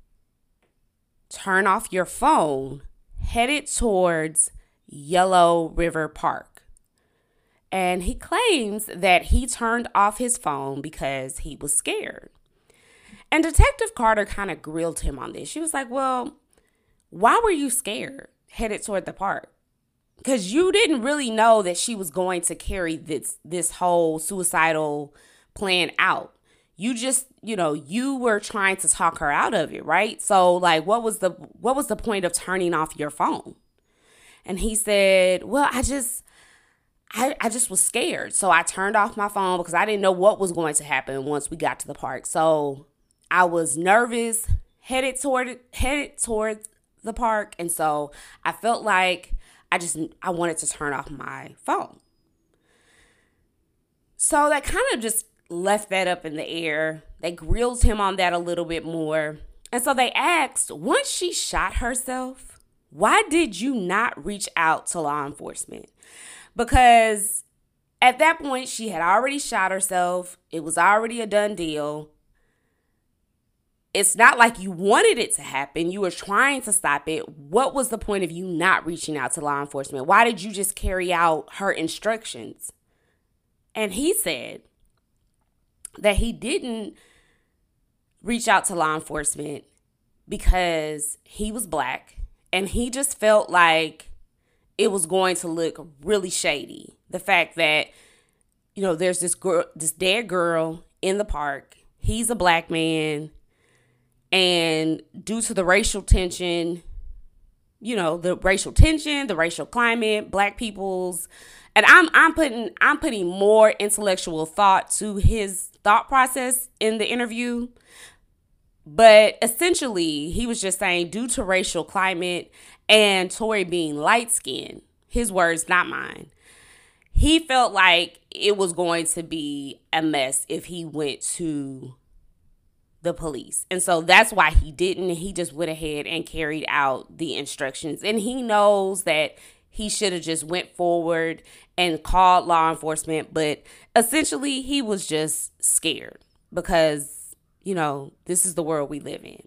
turn off your phone headed towards Yellow River Park? And he claims that he turned off his phone because he was scared. And Detective Carter kind of grilled him on this. She was like, well, why were you scared headed toward the park? Because you didn't really know that she was going to carry this whole suicidal plan out. You just, you were trying to talk her out of it, right? So like, what was the point of turning off your phone? And he said, well, I just was scared. So I turned off my phone because I didn't know what was going to happen once we got to the park. So I was nervous, headed toward the park, and so I felt like I wanted to turn off my phone. So that kind of just left that up in the air. They grilled him on that a little bit more. And so they asked, once she shot herself, why did you not reach out to law enforcement? Because at that point, she had already shot herself. It was already a done deal. It's not like you wanted it to happen. You were trying to stop it. What was the point of you not reaching out to law enforcement? Why did you just carry out her instructions? And he said that he didn't reach out to law enforcement because he was Black and he just felt like it was going to look really shady. The fact that, there's this dead girl in the park. He's a Black man. And due to the racial tension, the racial climate, Black people's, and I'm putting more intellectual thought to his thought process in the interview. But essentially, he was just saying due to racial climate and Tori being light skinned, his words, not mine, he felt like it was going to be a mess if he went to the police. And so that's why he didn't. He just went ahead and carried out the instructions. And he knows that he should have just went forward and called law enforcement. But essentially, he was just scared because, this is the world we live in.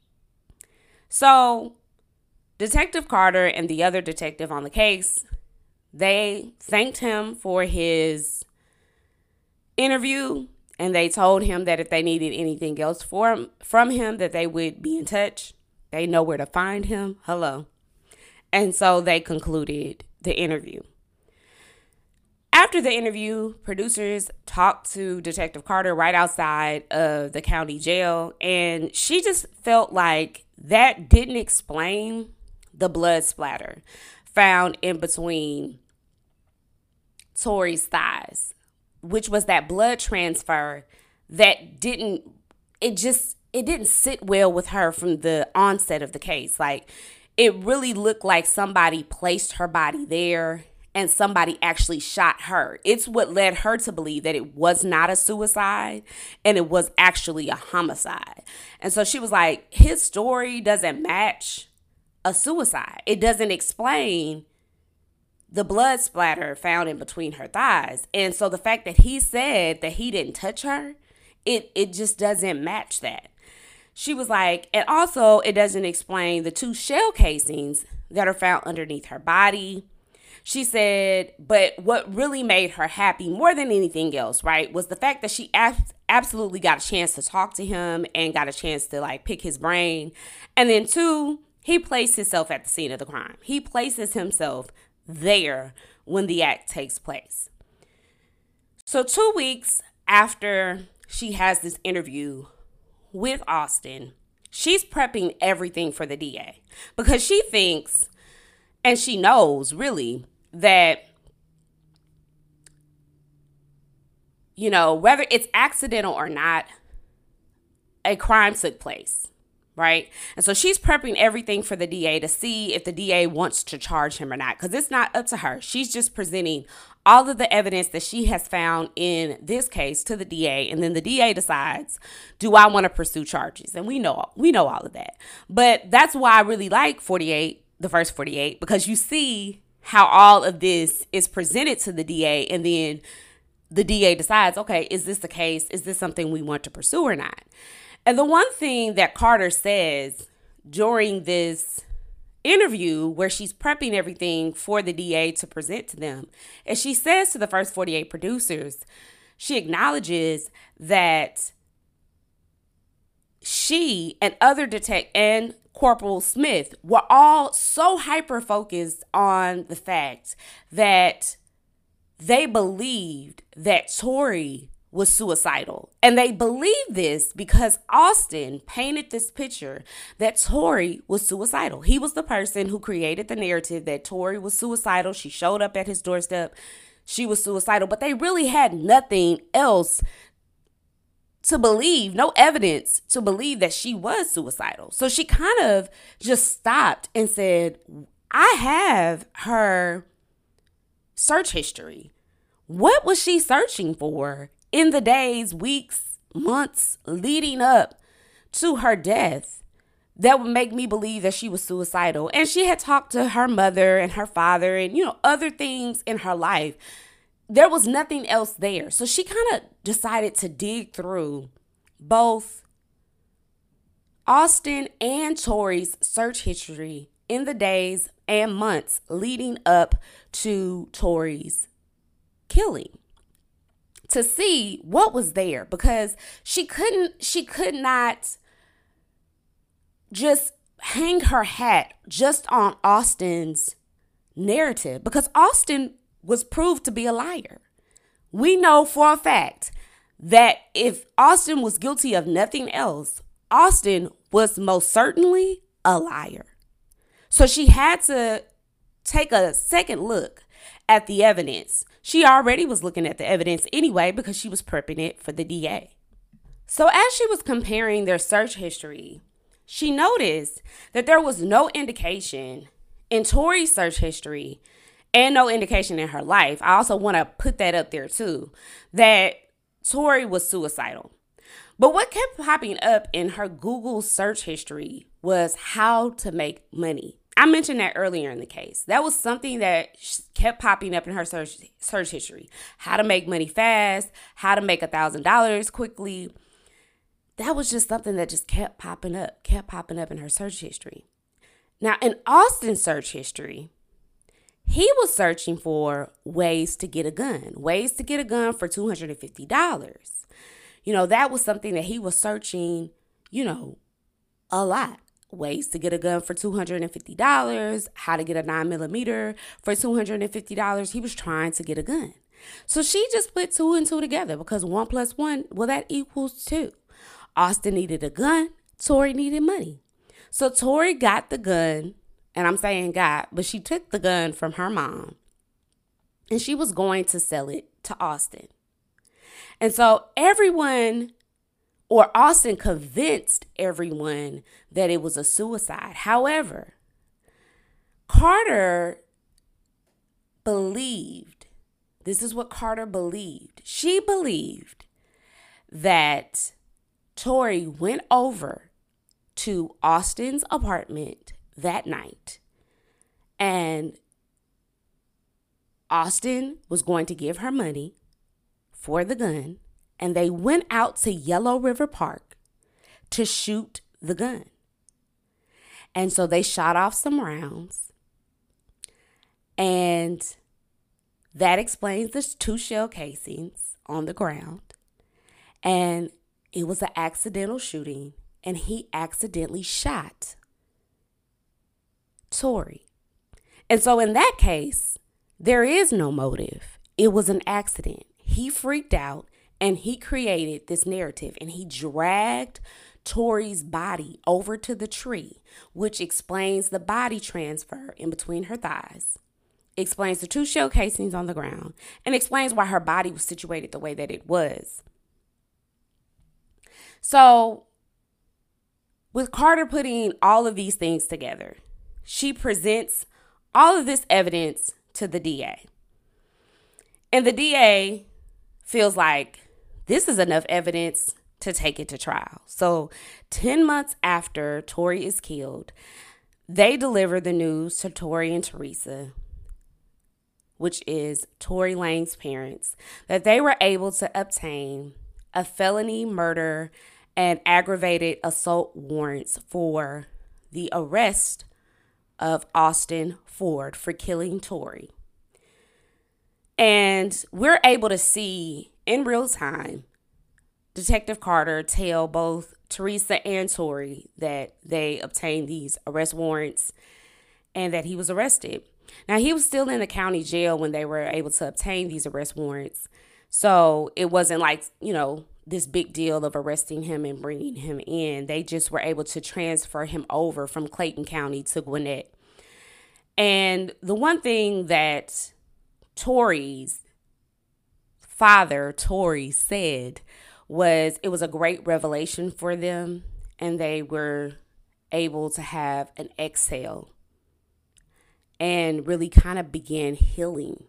So Detective Carter and the other detective on the case, they thanked him for his interview. And they told him that if they needed anything else from him, that they would be in touch. They know where to find him. Hello. And so they concluded the interview. After the interview, producers talked to Detective Carter right outside of the county jail. And she just felt like that didn't explain the blood splatter found in between Tori's thighs, which was that blood transfer that didn't sit well with her from the onset of the case. Like, it really looked like somebody placed her body there and somebody actually shot her. It's what led her to believe that it was not a suicide and it was actually a homicide. And so she was like, his story doesn't match a suicide. It doesn't explain the blood splatter found in between her thighs. And so the fact that he said that he didn't touch her, it just doesn't match that. She was like, and also it doesn't explain the 2 shell casings that are found underneath her body. She said, but what really made her happy more than anything else, right, was the fact that she absolutely got a chance to talk to him and got a chance to like pick his brain. And then 2, he placed himself at the scene of the crime. He places himself there when the act takes place. So 2 weeks after she has this interview with Austin, she's prepping everything for the DA because she thinks, and she knows really, that, you know, whether it's accidental or not, a crime took place, right? And so she's prepping everything for the DA to see if the DA wants to charge him or not, because it's not up to her. She's just presenting all of the evidence that she has found in this case to the DA, and then the DA decides, do I want to pursue charges? And we know all of that. But that's why I really like 48, the first 48, because you see how all of this is presented to the DA, and then the DA decides, okay, is this the case? Is this something we want to pursue or not? And the one thing that Carter says during this interview where she's prepping everything for the DA to present to them, is she says to the first 48 producers, she acknowledges that she and other and Corporal Smith were all so hyper-focused on the fact that they believed that Tory was suicidal. And they believed this because Austin painted this picture that Tory was suicidal. He was the person who created the narrative that Tory was suicidal. She showed up at his doorstep. She was suicidal. But they really had nothing else to believe, no evidence to believe that she was suicidal. So she kind of just stopped and said, I have her search history. What was she searching for in the days, weeks, months leading up to her death that would make me believe that she was suicidal? And she had talked to her mother and her father and, you know, other things in her life. There was nothing else there. So she kind of decided to dig through both Austin and Tory's search history in the days and months leading up to Tory's killing to see what was there, because she could not just hang her hat just on Austin's narrative, because Austin was proved to be a liar. We know for a fact that if Austin was guilty of nothing else, Austin was most certainly a liar. So she had to take a second look at the evidence. She already was looking at the evidence anyway because she was prepping it for the DA. So as she was comparing their search history, she noticed that there was no indication in Tory's search history and no indication in her life. I also want to put that up there too, that Tory was suicidal. But what kept popping up in her Google search history was how to make money. I mentioned that earlier in the case. That was something that kept popping up in her search history. How to make money fast, how to make $1,000 quickly. That was just something that just kept popping up in her search history. Now, in Austin's search history, he was searching for ways to get a gun for $250. You know, that was something that he was searching, you know, a lot. Ways to get a gun for $250, how to get a 9mm for $250. He was trying to get a gun. So she just put 2 and 2 together because 1 + 1, well, that equals 2. Austin needed a gun. Tory needed money. So Tory got the gun. And I'm saying got, but she took the gun from her mom and she was going to sell it to Austin. And so Austin convinced everyone that it was a suicide. However, Carter believed, this is what Carter believed. She believed that Tory went over to Austin's apartment that night and Austin was going to give her money for the gun, and they went out to Yellow River Park to shoot the gun. And so they shot off some rounds, and that explains the 2 shell casings on the ground. And it was an accidental shooting, and he accidentally shot Tory. And so in that case, there is no motive. It was an accident. He freaked out and he created this narrative, and he dragged Tory's body over to the tree, which explains the body transfer in between her thighs, explains the 2 shell casings on the ground, and explains why her body was situated the way that it was. So with Carter putting all of these things together, she presents all of this evidence to the DA. And the DA feels like this is enough evidence to take it to trial. So 10 months after Tory is killed, they deliver the news to Tory and Teresa, which is Tory Lanez's parents, that they were able to obtain a felony murder and aggravated assault warrants for the arrest of Austin Ford for killing Tory. And we're able to see in real time Detective Carter tell both Teresa and Tory that they obtained these arrest warrants and that he was arrested. Now, he was still in the county jail when they were able to obtain these arrest warrants. So it wasn't like, this big deal of arresting him and bringing him in. They just were able to transfer him over from Clayton County to Gwinnett. And the one thing that Tory's father, Tory, said was it was a great revelation for them, and they were able to have an exhale and really kind of begin healing.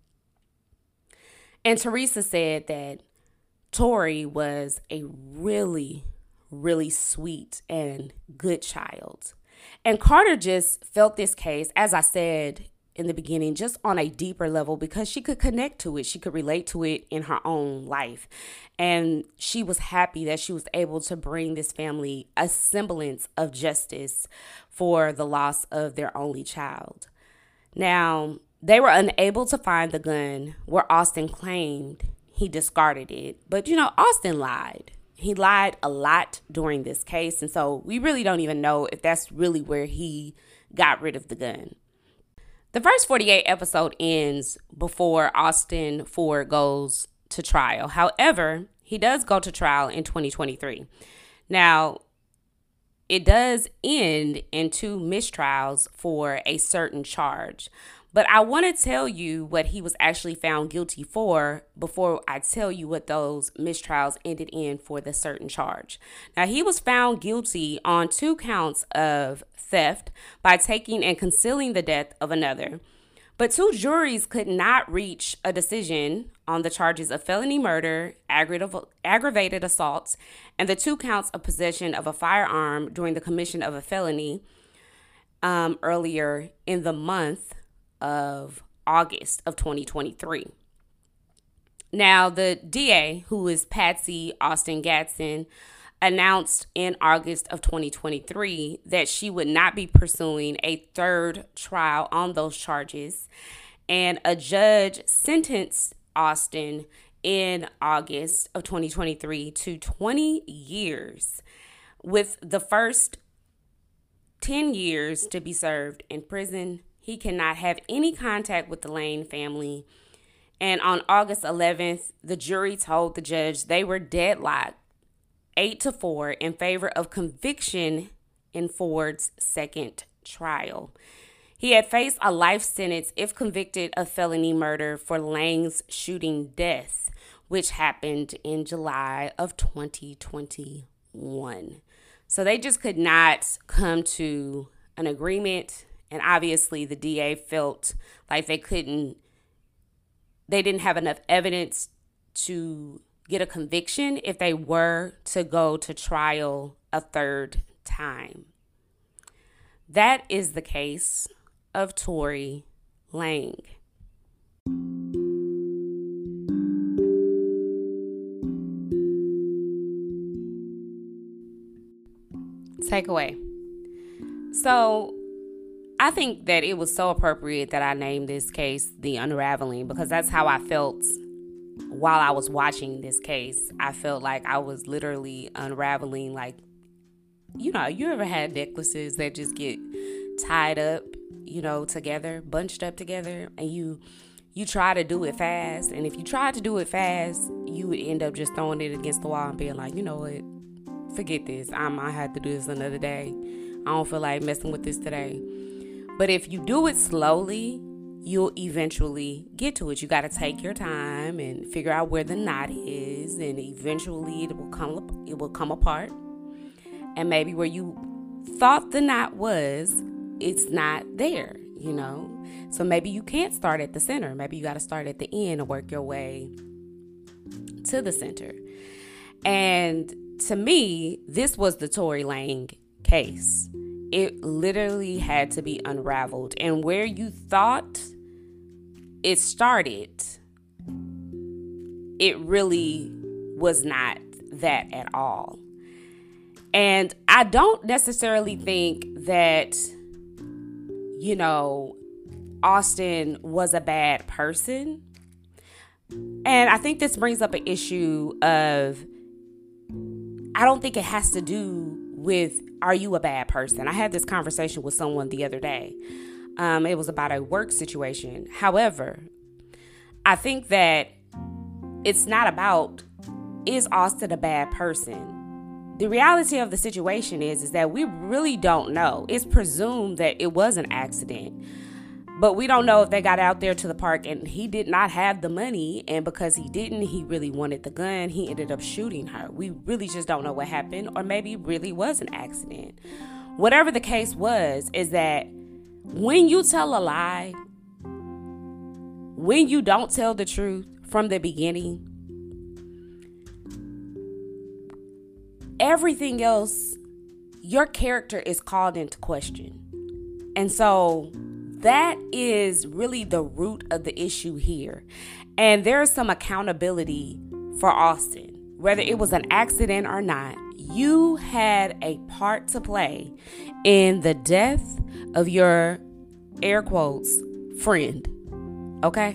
And Teresa said that Tory was a really, really sweet and good child. And Carter just felt this case, as I said in the beginning, just on a deeper level because she could connect to it. She could relate to it in her own life. And she was happy that she was able to bring this family a semblance of justice for the loss of their only child. Now, they were unable to find the gun where Austin claimed he discarded it. But, Austin lied. He lied a lot during this case. And so we really don't even know if that's really where he got rid of the gun. The first 48 episode ends before Austin Ford goes to trial. However, he does go to trial in 2023. Now, it does end in 2 mistrials for a certain charge. But I want to tell you what he was actually found guilty for before I tell you what those mistrials ended in for the certain charge. Now, he was found guilty on 2 counts of theft by taking and concealing the death of another. But 2 juries could not reach a decision on the charges of felony murder, aggravated assault, and the 2 counts of possession of a firearm during the commission of a felony earlier in the month of August of 2023. Now, the DA, who is Patsy Austin Gadsden, announced in August of 2023 that she would not be pursuing a 3rd trial on those charges. And a judge sentenced Austin in August of 2023 to 20 years, with the first 10 years to be served in prison. He cannot have any contact with the Lane family. And on August 11th, the jury told the judge they were deadlocked 8-4 in favor of conviction in Ford's 2nd trial. He had faced a life sentence if convicted of felony murder for Lane's shooting death, which happened in July of 2021. So they just could not come to an agreement. And obviously the DA felt like they didn't have enough evidence to get a conviction if they were to go to trial a third time. That is the case of Tory Lanez. Takeaway. So I think that it was so appropriate that I named this case The Unraveling, because that's how I felt while I was watching this case. I felt like I was literally unraveling, like, you know, you ever had necklaces that just get tied up, you know, together, bunched up together, and you try to do it fast. And if you tried to do it fast, you would end up just throwing it against the wall and being like, you know what, forget this. I might have to do this another day. I don't feel like messing with this today. But if you do it slowly, you'll eventually get to it. You got to take your time and figure out where the knot is, and eventually it will come apart. And maybe where you thought the knot was, it's not there, you know. So maybe you can't start at the center. Maybe you got to start at the end and work your way to the center. And to me, this was the Tory Lanez case. It literally had to be unraveled. And where you thought it started, it really was not that at all. And I don't necessarily think that, you know, Austin was a bad person. And I think this brings up an issue of, I don't think it has to do with, are you a bad person? I had this conversation with someone the other day. It was about a work situation. However, I think that it's not about, is Austin a bad person? The reality of the situation is that we really don't know. It's presumed that it was an accident. But we don't know if they got out there to the park and he did not have the money. And because he didn't, he really wanted the gun. He ended up shooting her. We really just don't know what happened. Or maybe it really was an accident. Whatever the case was, is that when you tell a lie, when you don't tell the truth from the beginning, everything else, your character is called into question. And so that is really the root of the issue here. And there's some accountability for Austin. Whether it was an accident or not, you had a part to play in the death of your, air quotes, friend. Okay?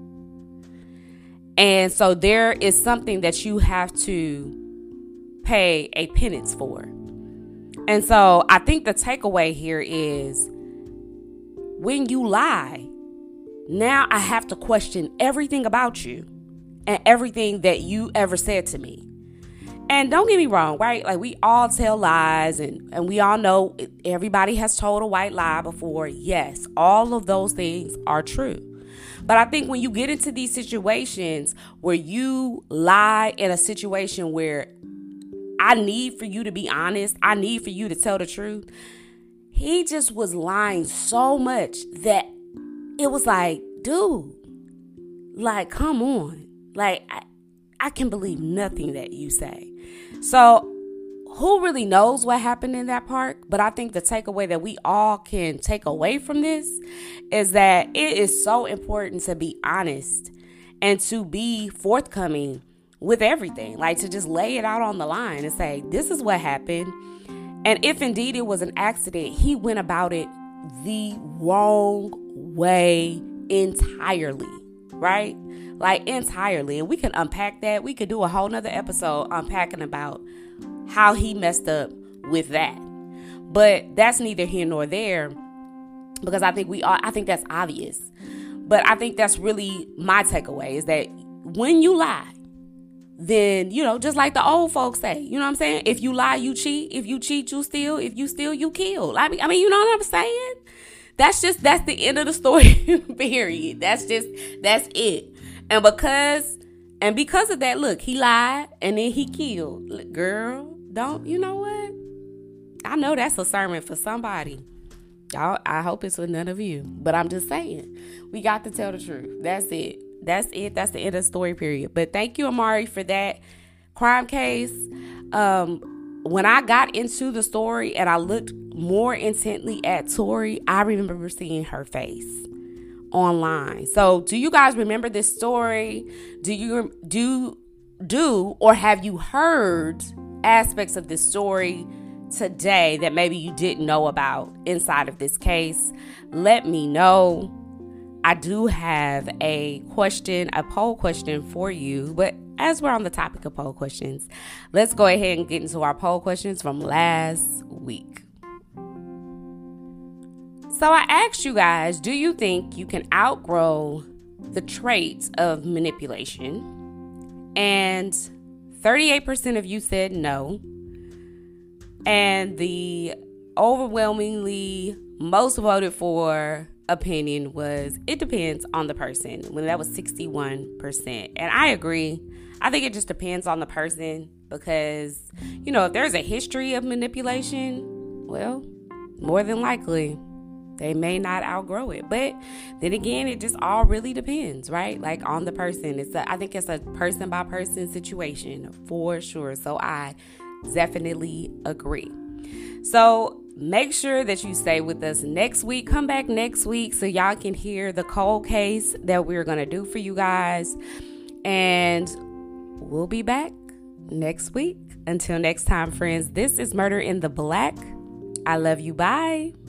And so there is something that you have to pay a penance for. And so I think the takeaway here is, when you lie, now I have to question everything about you and everything that you ever said to me. And don't get me wrong, right? Like, we all tell lies, and we all know everybody has told a white lie before. Yes, all of those things are true. But I think when you get into these situations where you lie in a situation where I need for you to be honest, I need for you to tell the truth, he just was lying so much that it was like, dude, like, come on. Like, I can believe nothing that you say. So who really knows what happened in that park? But I think the takeaway that we all can take away from this is that it is so important to be honest and to be forthcoming with everything. Like, to just lay it out on the line and say, this is what happened. And if indeed it was an accident, he went about it the wrong way entirely, right? Like, entirely. And we can unpack that. We could do a whole nother episode unpacking about how he messed up with that. But that's neither here nor there, because I think that's obvious. But I think that's really my takeaway, is that when you lie, then, you know, just like the old folks say, you know what I'm saying? If you lie, you cheat. If you cheat, you steal. If you steal, you kill. I mean, you know what I'm saying? That's the end of the story, period. That's it. And because of that, look, he lied and then he killed. Look, girl, you know what? I know that's a sermon for somebody. I hope it's with none of you. But I'm just saying, we got to tell the truth. That's it. That's the end of the story, period. But thank you, Amari, for that crime case. When I got into the story and I looked more intently at Tori, I remember seeing her face online. So do you guys remember this story? Or have you heard aspects of this story today that maybe you didn't know about inside of this case? Let me know. I do have a poll question for you, but as we're on the topic of poll questions, let's go ahead and get into our poll questions from last week. So I asked you guys, do you think you can outgrow the traits of manipulation? And 38% of you said no. And the overwhelmingly most voted for opinion was, it depends on the person, when that was 61%. And I agree. I think it just depends on the person because, if there's a history of manipulation, well, more than likely they may not outgrow it. But then again, it just all really depends, right? Like on the person. I think it's a person by person situation for sure. So I definitely agree. So make sure that you stay with us next week. Come back next week so y'all can hear the cold case that we're going to do for you guys. And we'll be back next week. Until next time, friends, this is Murder in the Black. I love you. Bye.